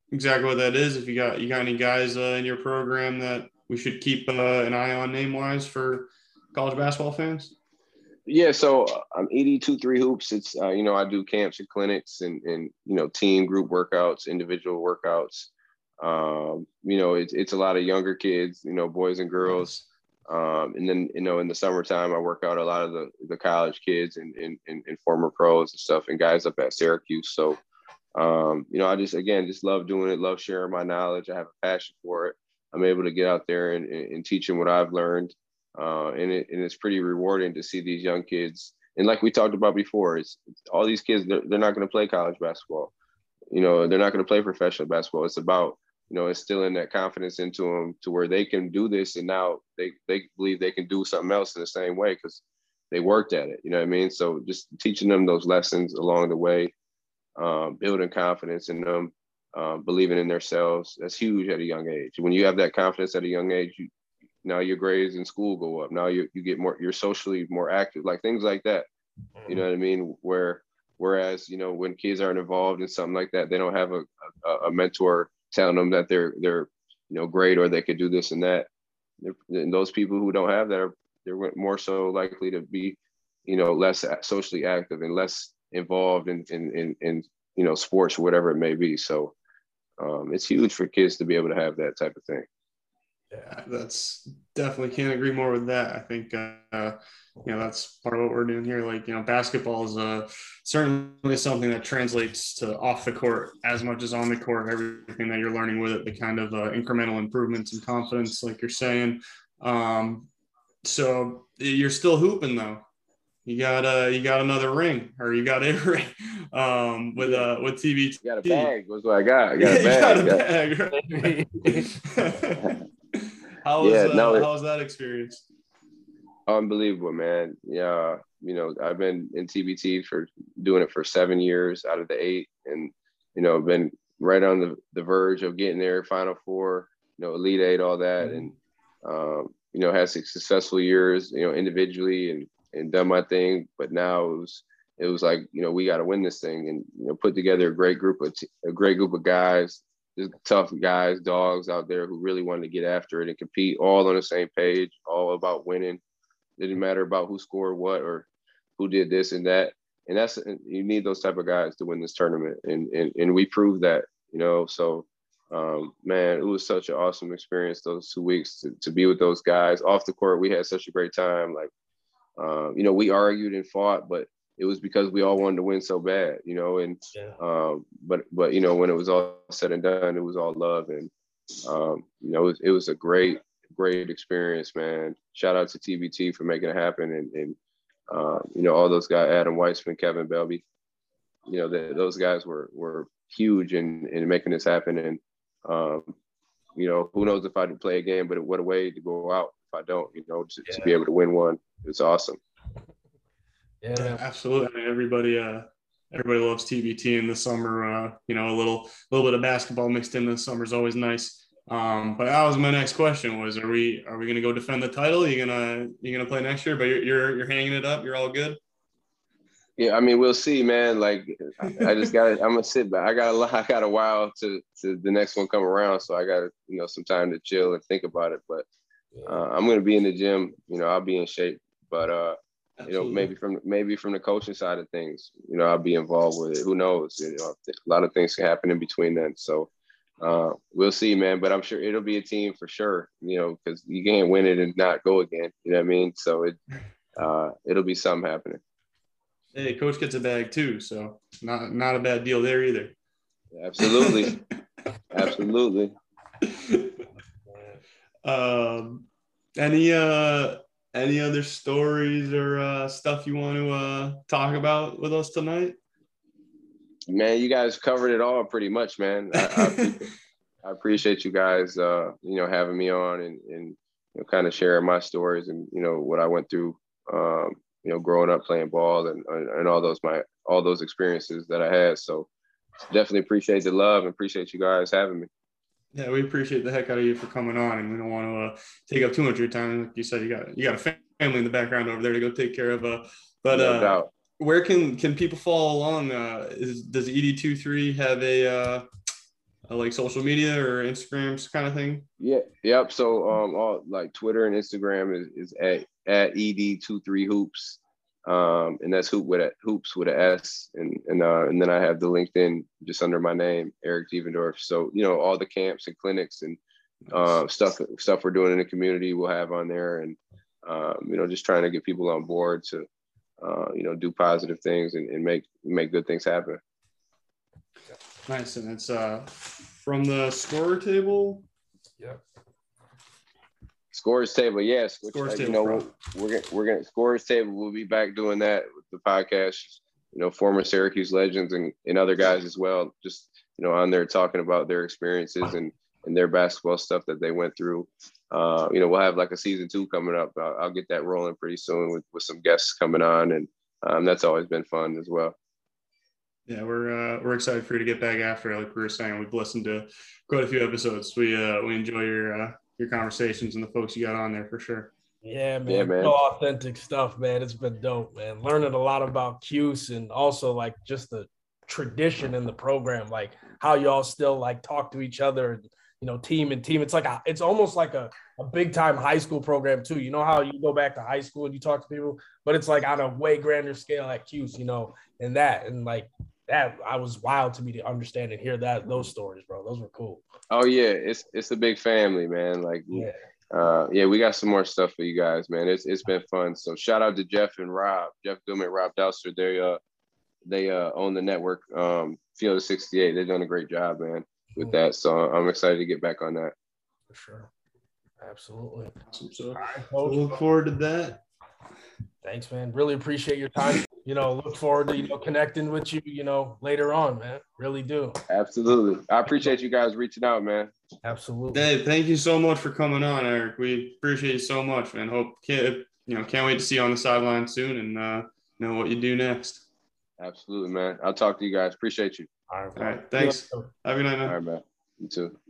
exactly what that is. If you got you got any guys uh, in your program that we should keep uh, an eye on name wise for college basketball fans. Yeah, so uh, I'm E D two three hoops. It's uh, you know, I do camps and clinics and and you know, team group workouts, individual workouts. Um, you know, it's it's a lot of younger kids, you know, boys and girls. Um, and then you know, in the summertime, I work out a lot of the the college kids and and, and, and former pros and stuff, and guys up at Syracuse. So um, you know, I just again just love doing it, love sharing my knowledge. I have a passion for it. I'm able to get out there and, and teach them what I've learned. Uh, and, it, and it's pretty rewarding to see these young kids. And like we talked about before, it's, it's all these kids, they're, they're not going to play college basketball. You know, they're not going to play professional basketball. It's about, you know, instilling that confidence into them to where they can do this. And now they, they believe they can do something else in the same way because they worked at it. You know what I mean? So just teaching them those lessons along the way, um, building confidence in them, um, believing in themselves. That's huge at a young age. When you have that confidence at a young age, you, now your grades in school go up. Now you you get more, you're socially more active, like things like that. You know what I mean? Where, whereas, you know, when kids aren't involved in something like that, they don't have a, a, a mentor telling them that they're, they're, you know, great, or they could do this and that. And those people who don't have that are, they're more so likely to be, you know, less socially active and less involved in, in, in, in you know, sports or whatever it may be. So um, it's huge for kids to be able to have that type of thing. Yeah, that's definitely can't agree more with that. I think, uh, you know, that's part of what we're doing here. Like, you know, basketball is uh, certainly something that translates to off the court as much as on the court, everything that you're learning with it, the kind of uh, incremental improvements and confidence, like you're saying. Um, so you're still hooping though. You got uh you got another ring, or you got a ring um, with uh with T B T. You got a bag. What's what I got? I got a bag. You got a bag. Right? How was yeah, uh, no, how was that experience? Unbelievable, man. Yeah, you know, I've been in T B T for doing it for seven years out of the eight, and you know, been right on the, the verge of getting there, Final Four, you know, Elite Eight, all that, mm-hmm. and um, you know, had six successful years, you know, individually and and done my thing. But now it was it was like, you know, we got to win this thing, and you know, put together a great group of t- a great group of guys. Just tough guys, dogs out there who really wanted to get after it and compete, all on the same page, all about winning. It didn't matter about who scored what or who did this and that. And that's, you need those type of guys to win this tournament. And and, and we proved that, you know. So, um, man, it was such an awesome experience those two weeks to, to be with those guys. Off the court, we had such a great time. Like, um, you know, we argued and fought, but it was because we all wanted to win so bad, you know, and, yeah. um, but, but, you know, when it was all said and done, it was all love. And, um, you know, it was, it was a great, great experience, man. Shout out to T B T for making it happen. And, and uh, you know, all those guys, Adam Weissman, Kevin Belby, you know, the, those guys were, were huge in, in making this happen. And, um, you know, who knows if I did play a game, but what a way to go out if I don't, you know, to, yeah. to be able to win one. It's awesome. Yeah, absolutely. I mean, everybody, uh, everybody loves T B T in the summer. Uh, you know, a little, little bit of basketball mixed in the summer is always nice. Um, but that was my next question: was are we, are we going to go defend the title? Are you gonna, you gonna play next year? But you're, you're, you're hanging it up. You're all good. Yeah, I mean, we'll see, man. Like, I just got, I'm gonna sit back. I got a, I got a while to, to the next one come around, so I got, you know, some time to chill and think about it. But uh, I'm gonna be in the gym. You know, I'll be in shape. But uh. Absolutely. You know, maybe from maybe from the coaching side of things, you know, I'll be involved with it. Who knows? You know, a lot of things can happen in between then. So uh, we'll see, man. But I'm sure it'll be a team for sure. You know, because you can't win it and not go again. You know what I mean? So it uh, it'll be something happening. Hey, coach gets a bag too, so not not a bad deal there either. Absolutely, absolutely. Um, any uh. Any other stories or uh, stuff you want to uh, talk about with us tonight? Man, you guys covered it all pretty much, man. I, I, appreciate, I appreciate you guys, uh, you know, having me on and, and you know, kind of sharing my stories and, you know, what I went through, um, you know, growing up playing ball and, and all those, my, all those experiences that I had. So definitely appreciate the love and appreciate you guys having me. Yeah, we appreciate the heck out of you for coming on, and we don't want to uh, take up too much of your time. Like you said, you got you got a family in the background over there to go take care of. Uh, but no uh, doubt. Where can can people follow along? Uh, is, does E D two three have a uh, uh, like social media or Instagrams kind of thing? Yeah, yep. So um, all like Twitter and Instagram is, is at at E D two three hoops, um, and that's hoop with a hoops with a S, and and uh, and then I have the LinkedIn just under my name, Eric Dievendorf. So you know all the camps and clinics and uh, stuff stuff we're doing in the community we'll have on there, and um, you know just trying to get people on board to uh, you know do positive things and, and make make good things happen. Nice, and it's uh from the scorer table. Yep. Scores table, yes. Which, Scores uh, table. You know, we're, we're gonna we're gonna scores table. We'll be back doing that with the podcast. You know, former Syracuse legends and, and other guys as well. Just you know, on there talking about their experiences and and their basketball stuff that they went through. Uh, you know, we'll have like a season two coming up. I'll, I'll get that rolling pretty soon with with some guests coming on, and um, that's always been fun as well. Yeah, we're uh, we're excited for you to get back after. Like we were saying, we've listened to quite a few episodes. We uh, we enjoy your uh, your conversations and the folks you got on there for sure. Yeah, man. Yeah, man. Real authentic stuff, man. It's been dope, man. Learning a lot about Cuse and also like just the tradition in the program, like how y'all still like talk to each other and you know, team and team. It's like a, it's almost like a, a big time high school program too. You know how you go back to high school and you talk to people, but it's like on a way grander scale at Cuse, you know, and that and like that I was wild to me to understand and hear that those stories, bro. Those were cool. Oh yeah, it's it's a big family, man. Like Yeah. Uh, yeah, we got some more stuff for you guys, man. It's it's been fun. So shout out to Jeff and Rob, Jeff Goodman, Rob Douster. They uh they uh own the network, um, Field of sixty-eight. They've done a great job, man, with that. So I'm excited to get back on that. For sure. Absolutely. Awesome. So All right, we'll folks. look forward to that. Thanks, man. Really appreciate your time. You know, look forward to, you know, connecting with you, you know, later on, man. Really do. Absolutely. I appreciate you guys reaching out, man. Absolutely. Dave, thank you so much for coming on, Eric. We appreciate you so much, man. Hope you know can't wait to see you on the sideline soon and uh, know what you do next. Absolutely, man. I'll talk to you guys. Appreciate you. All right. All right. Thanks. Have a good night, man. All right, man. You too.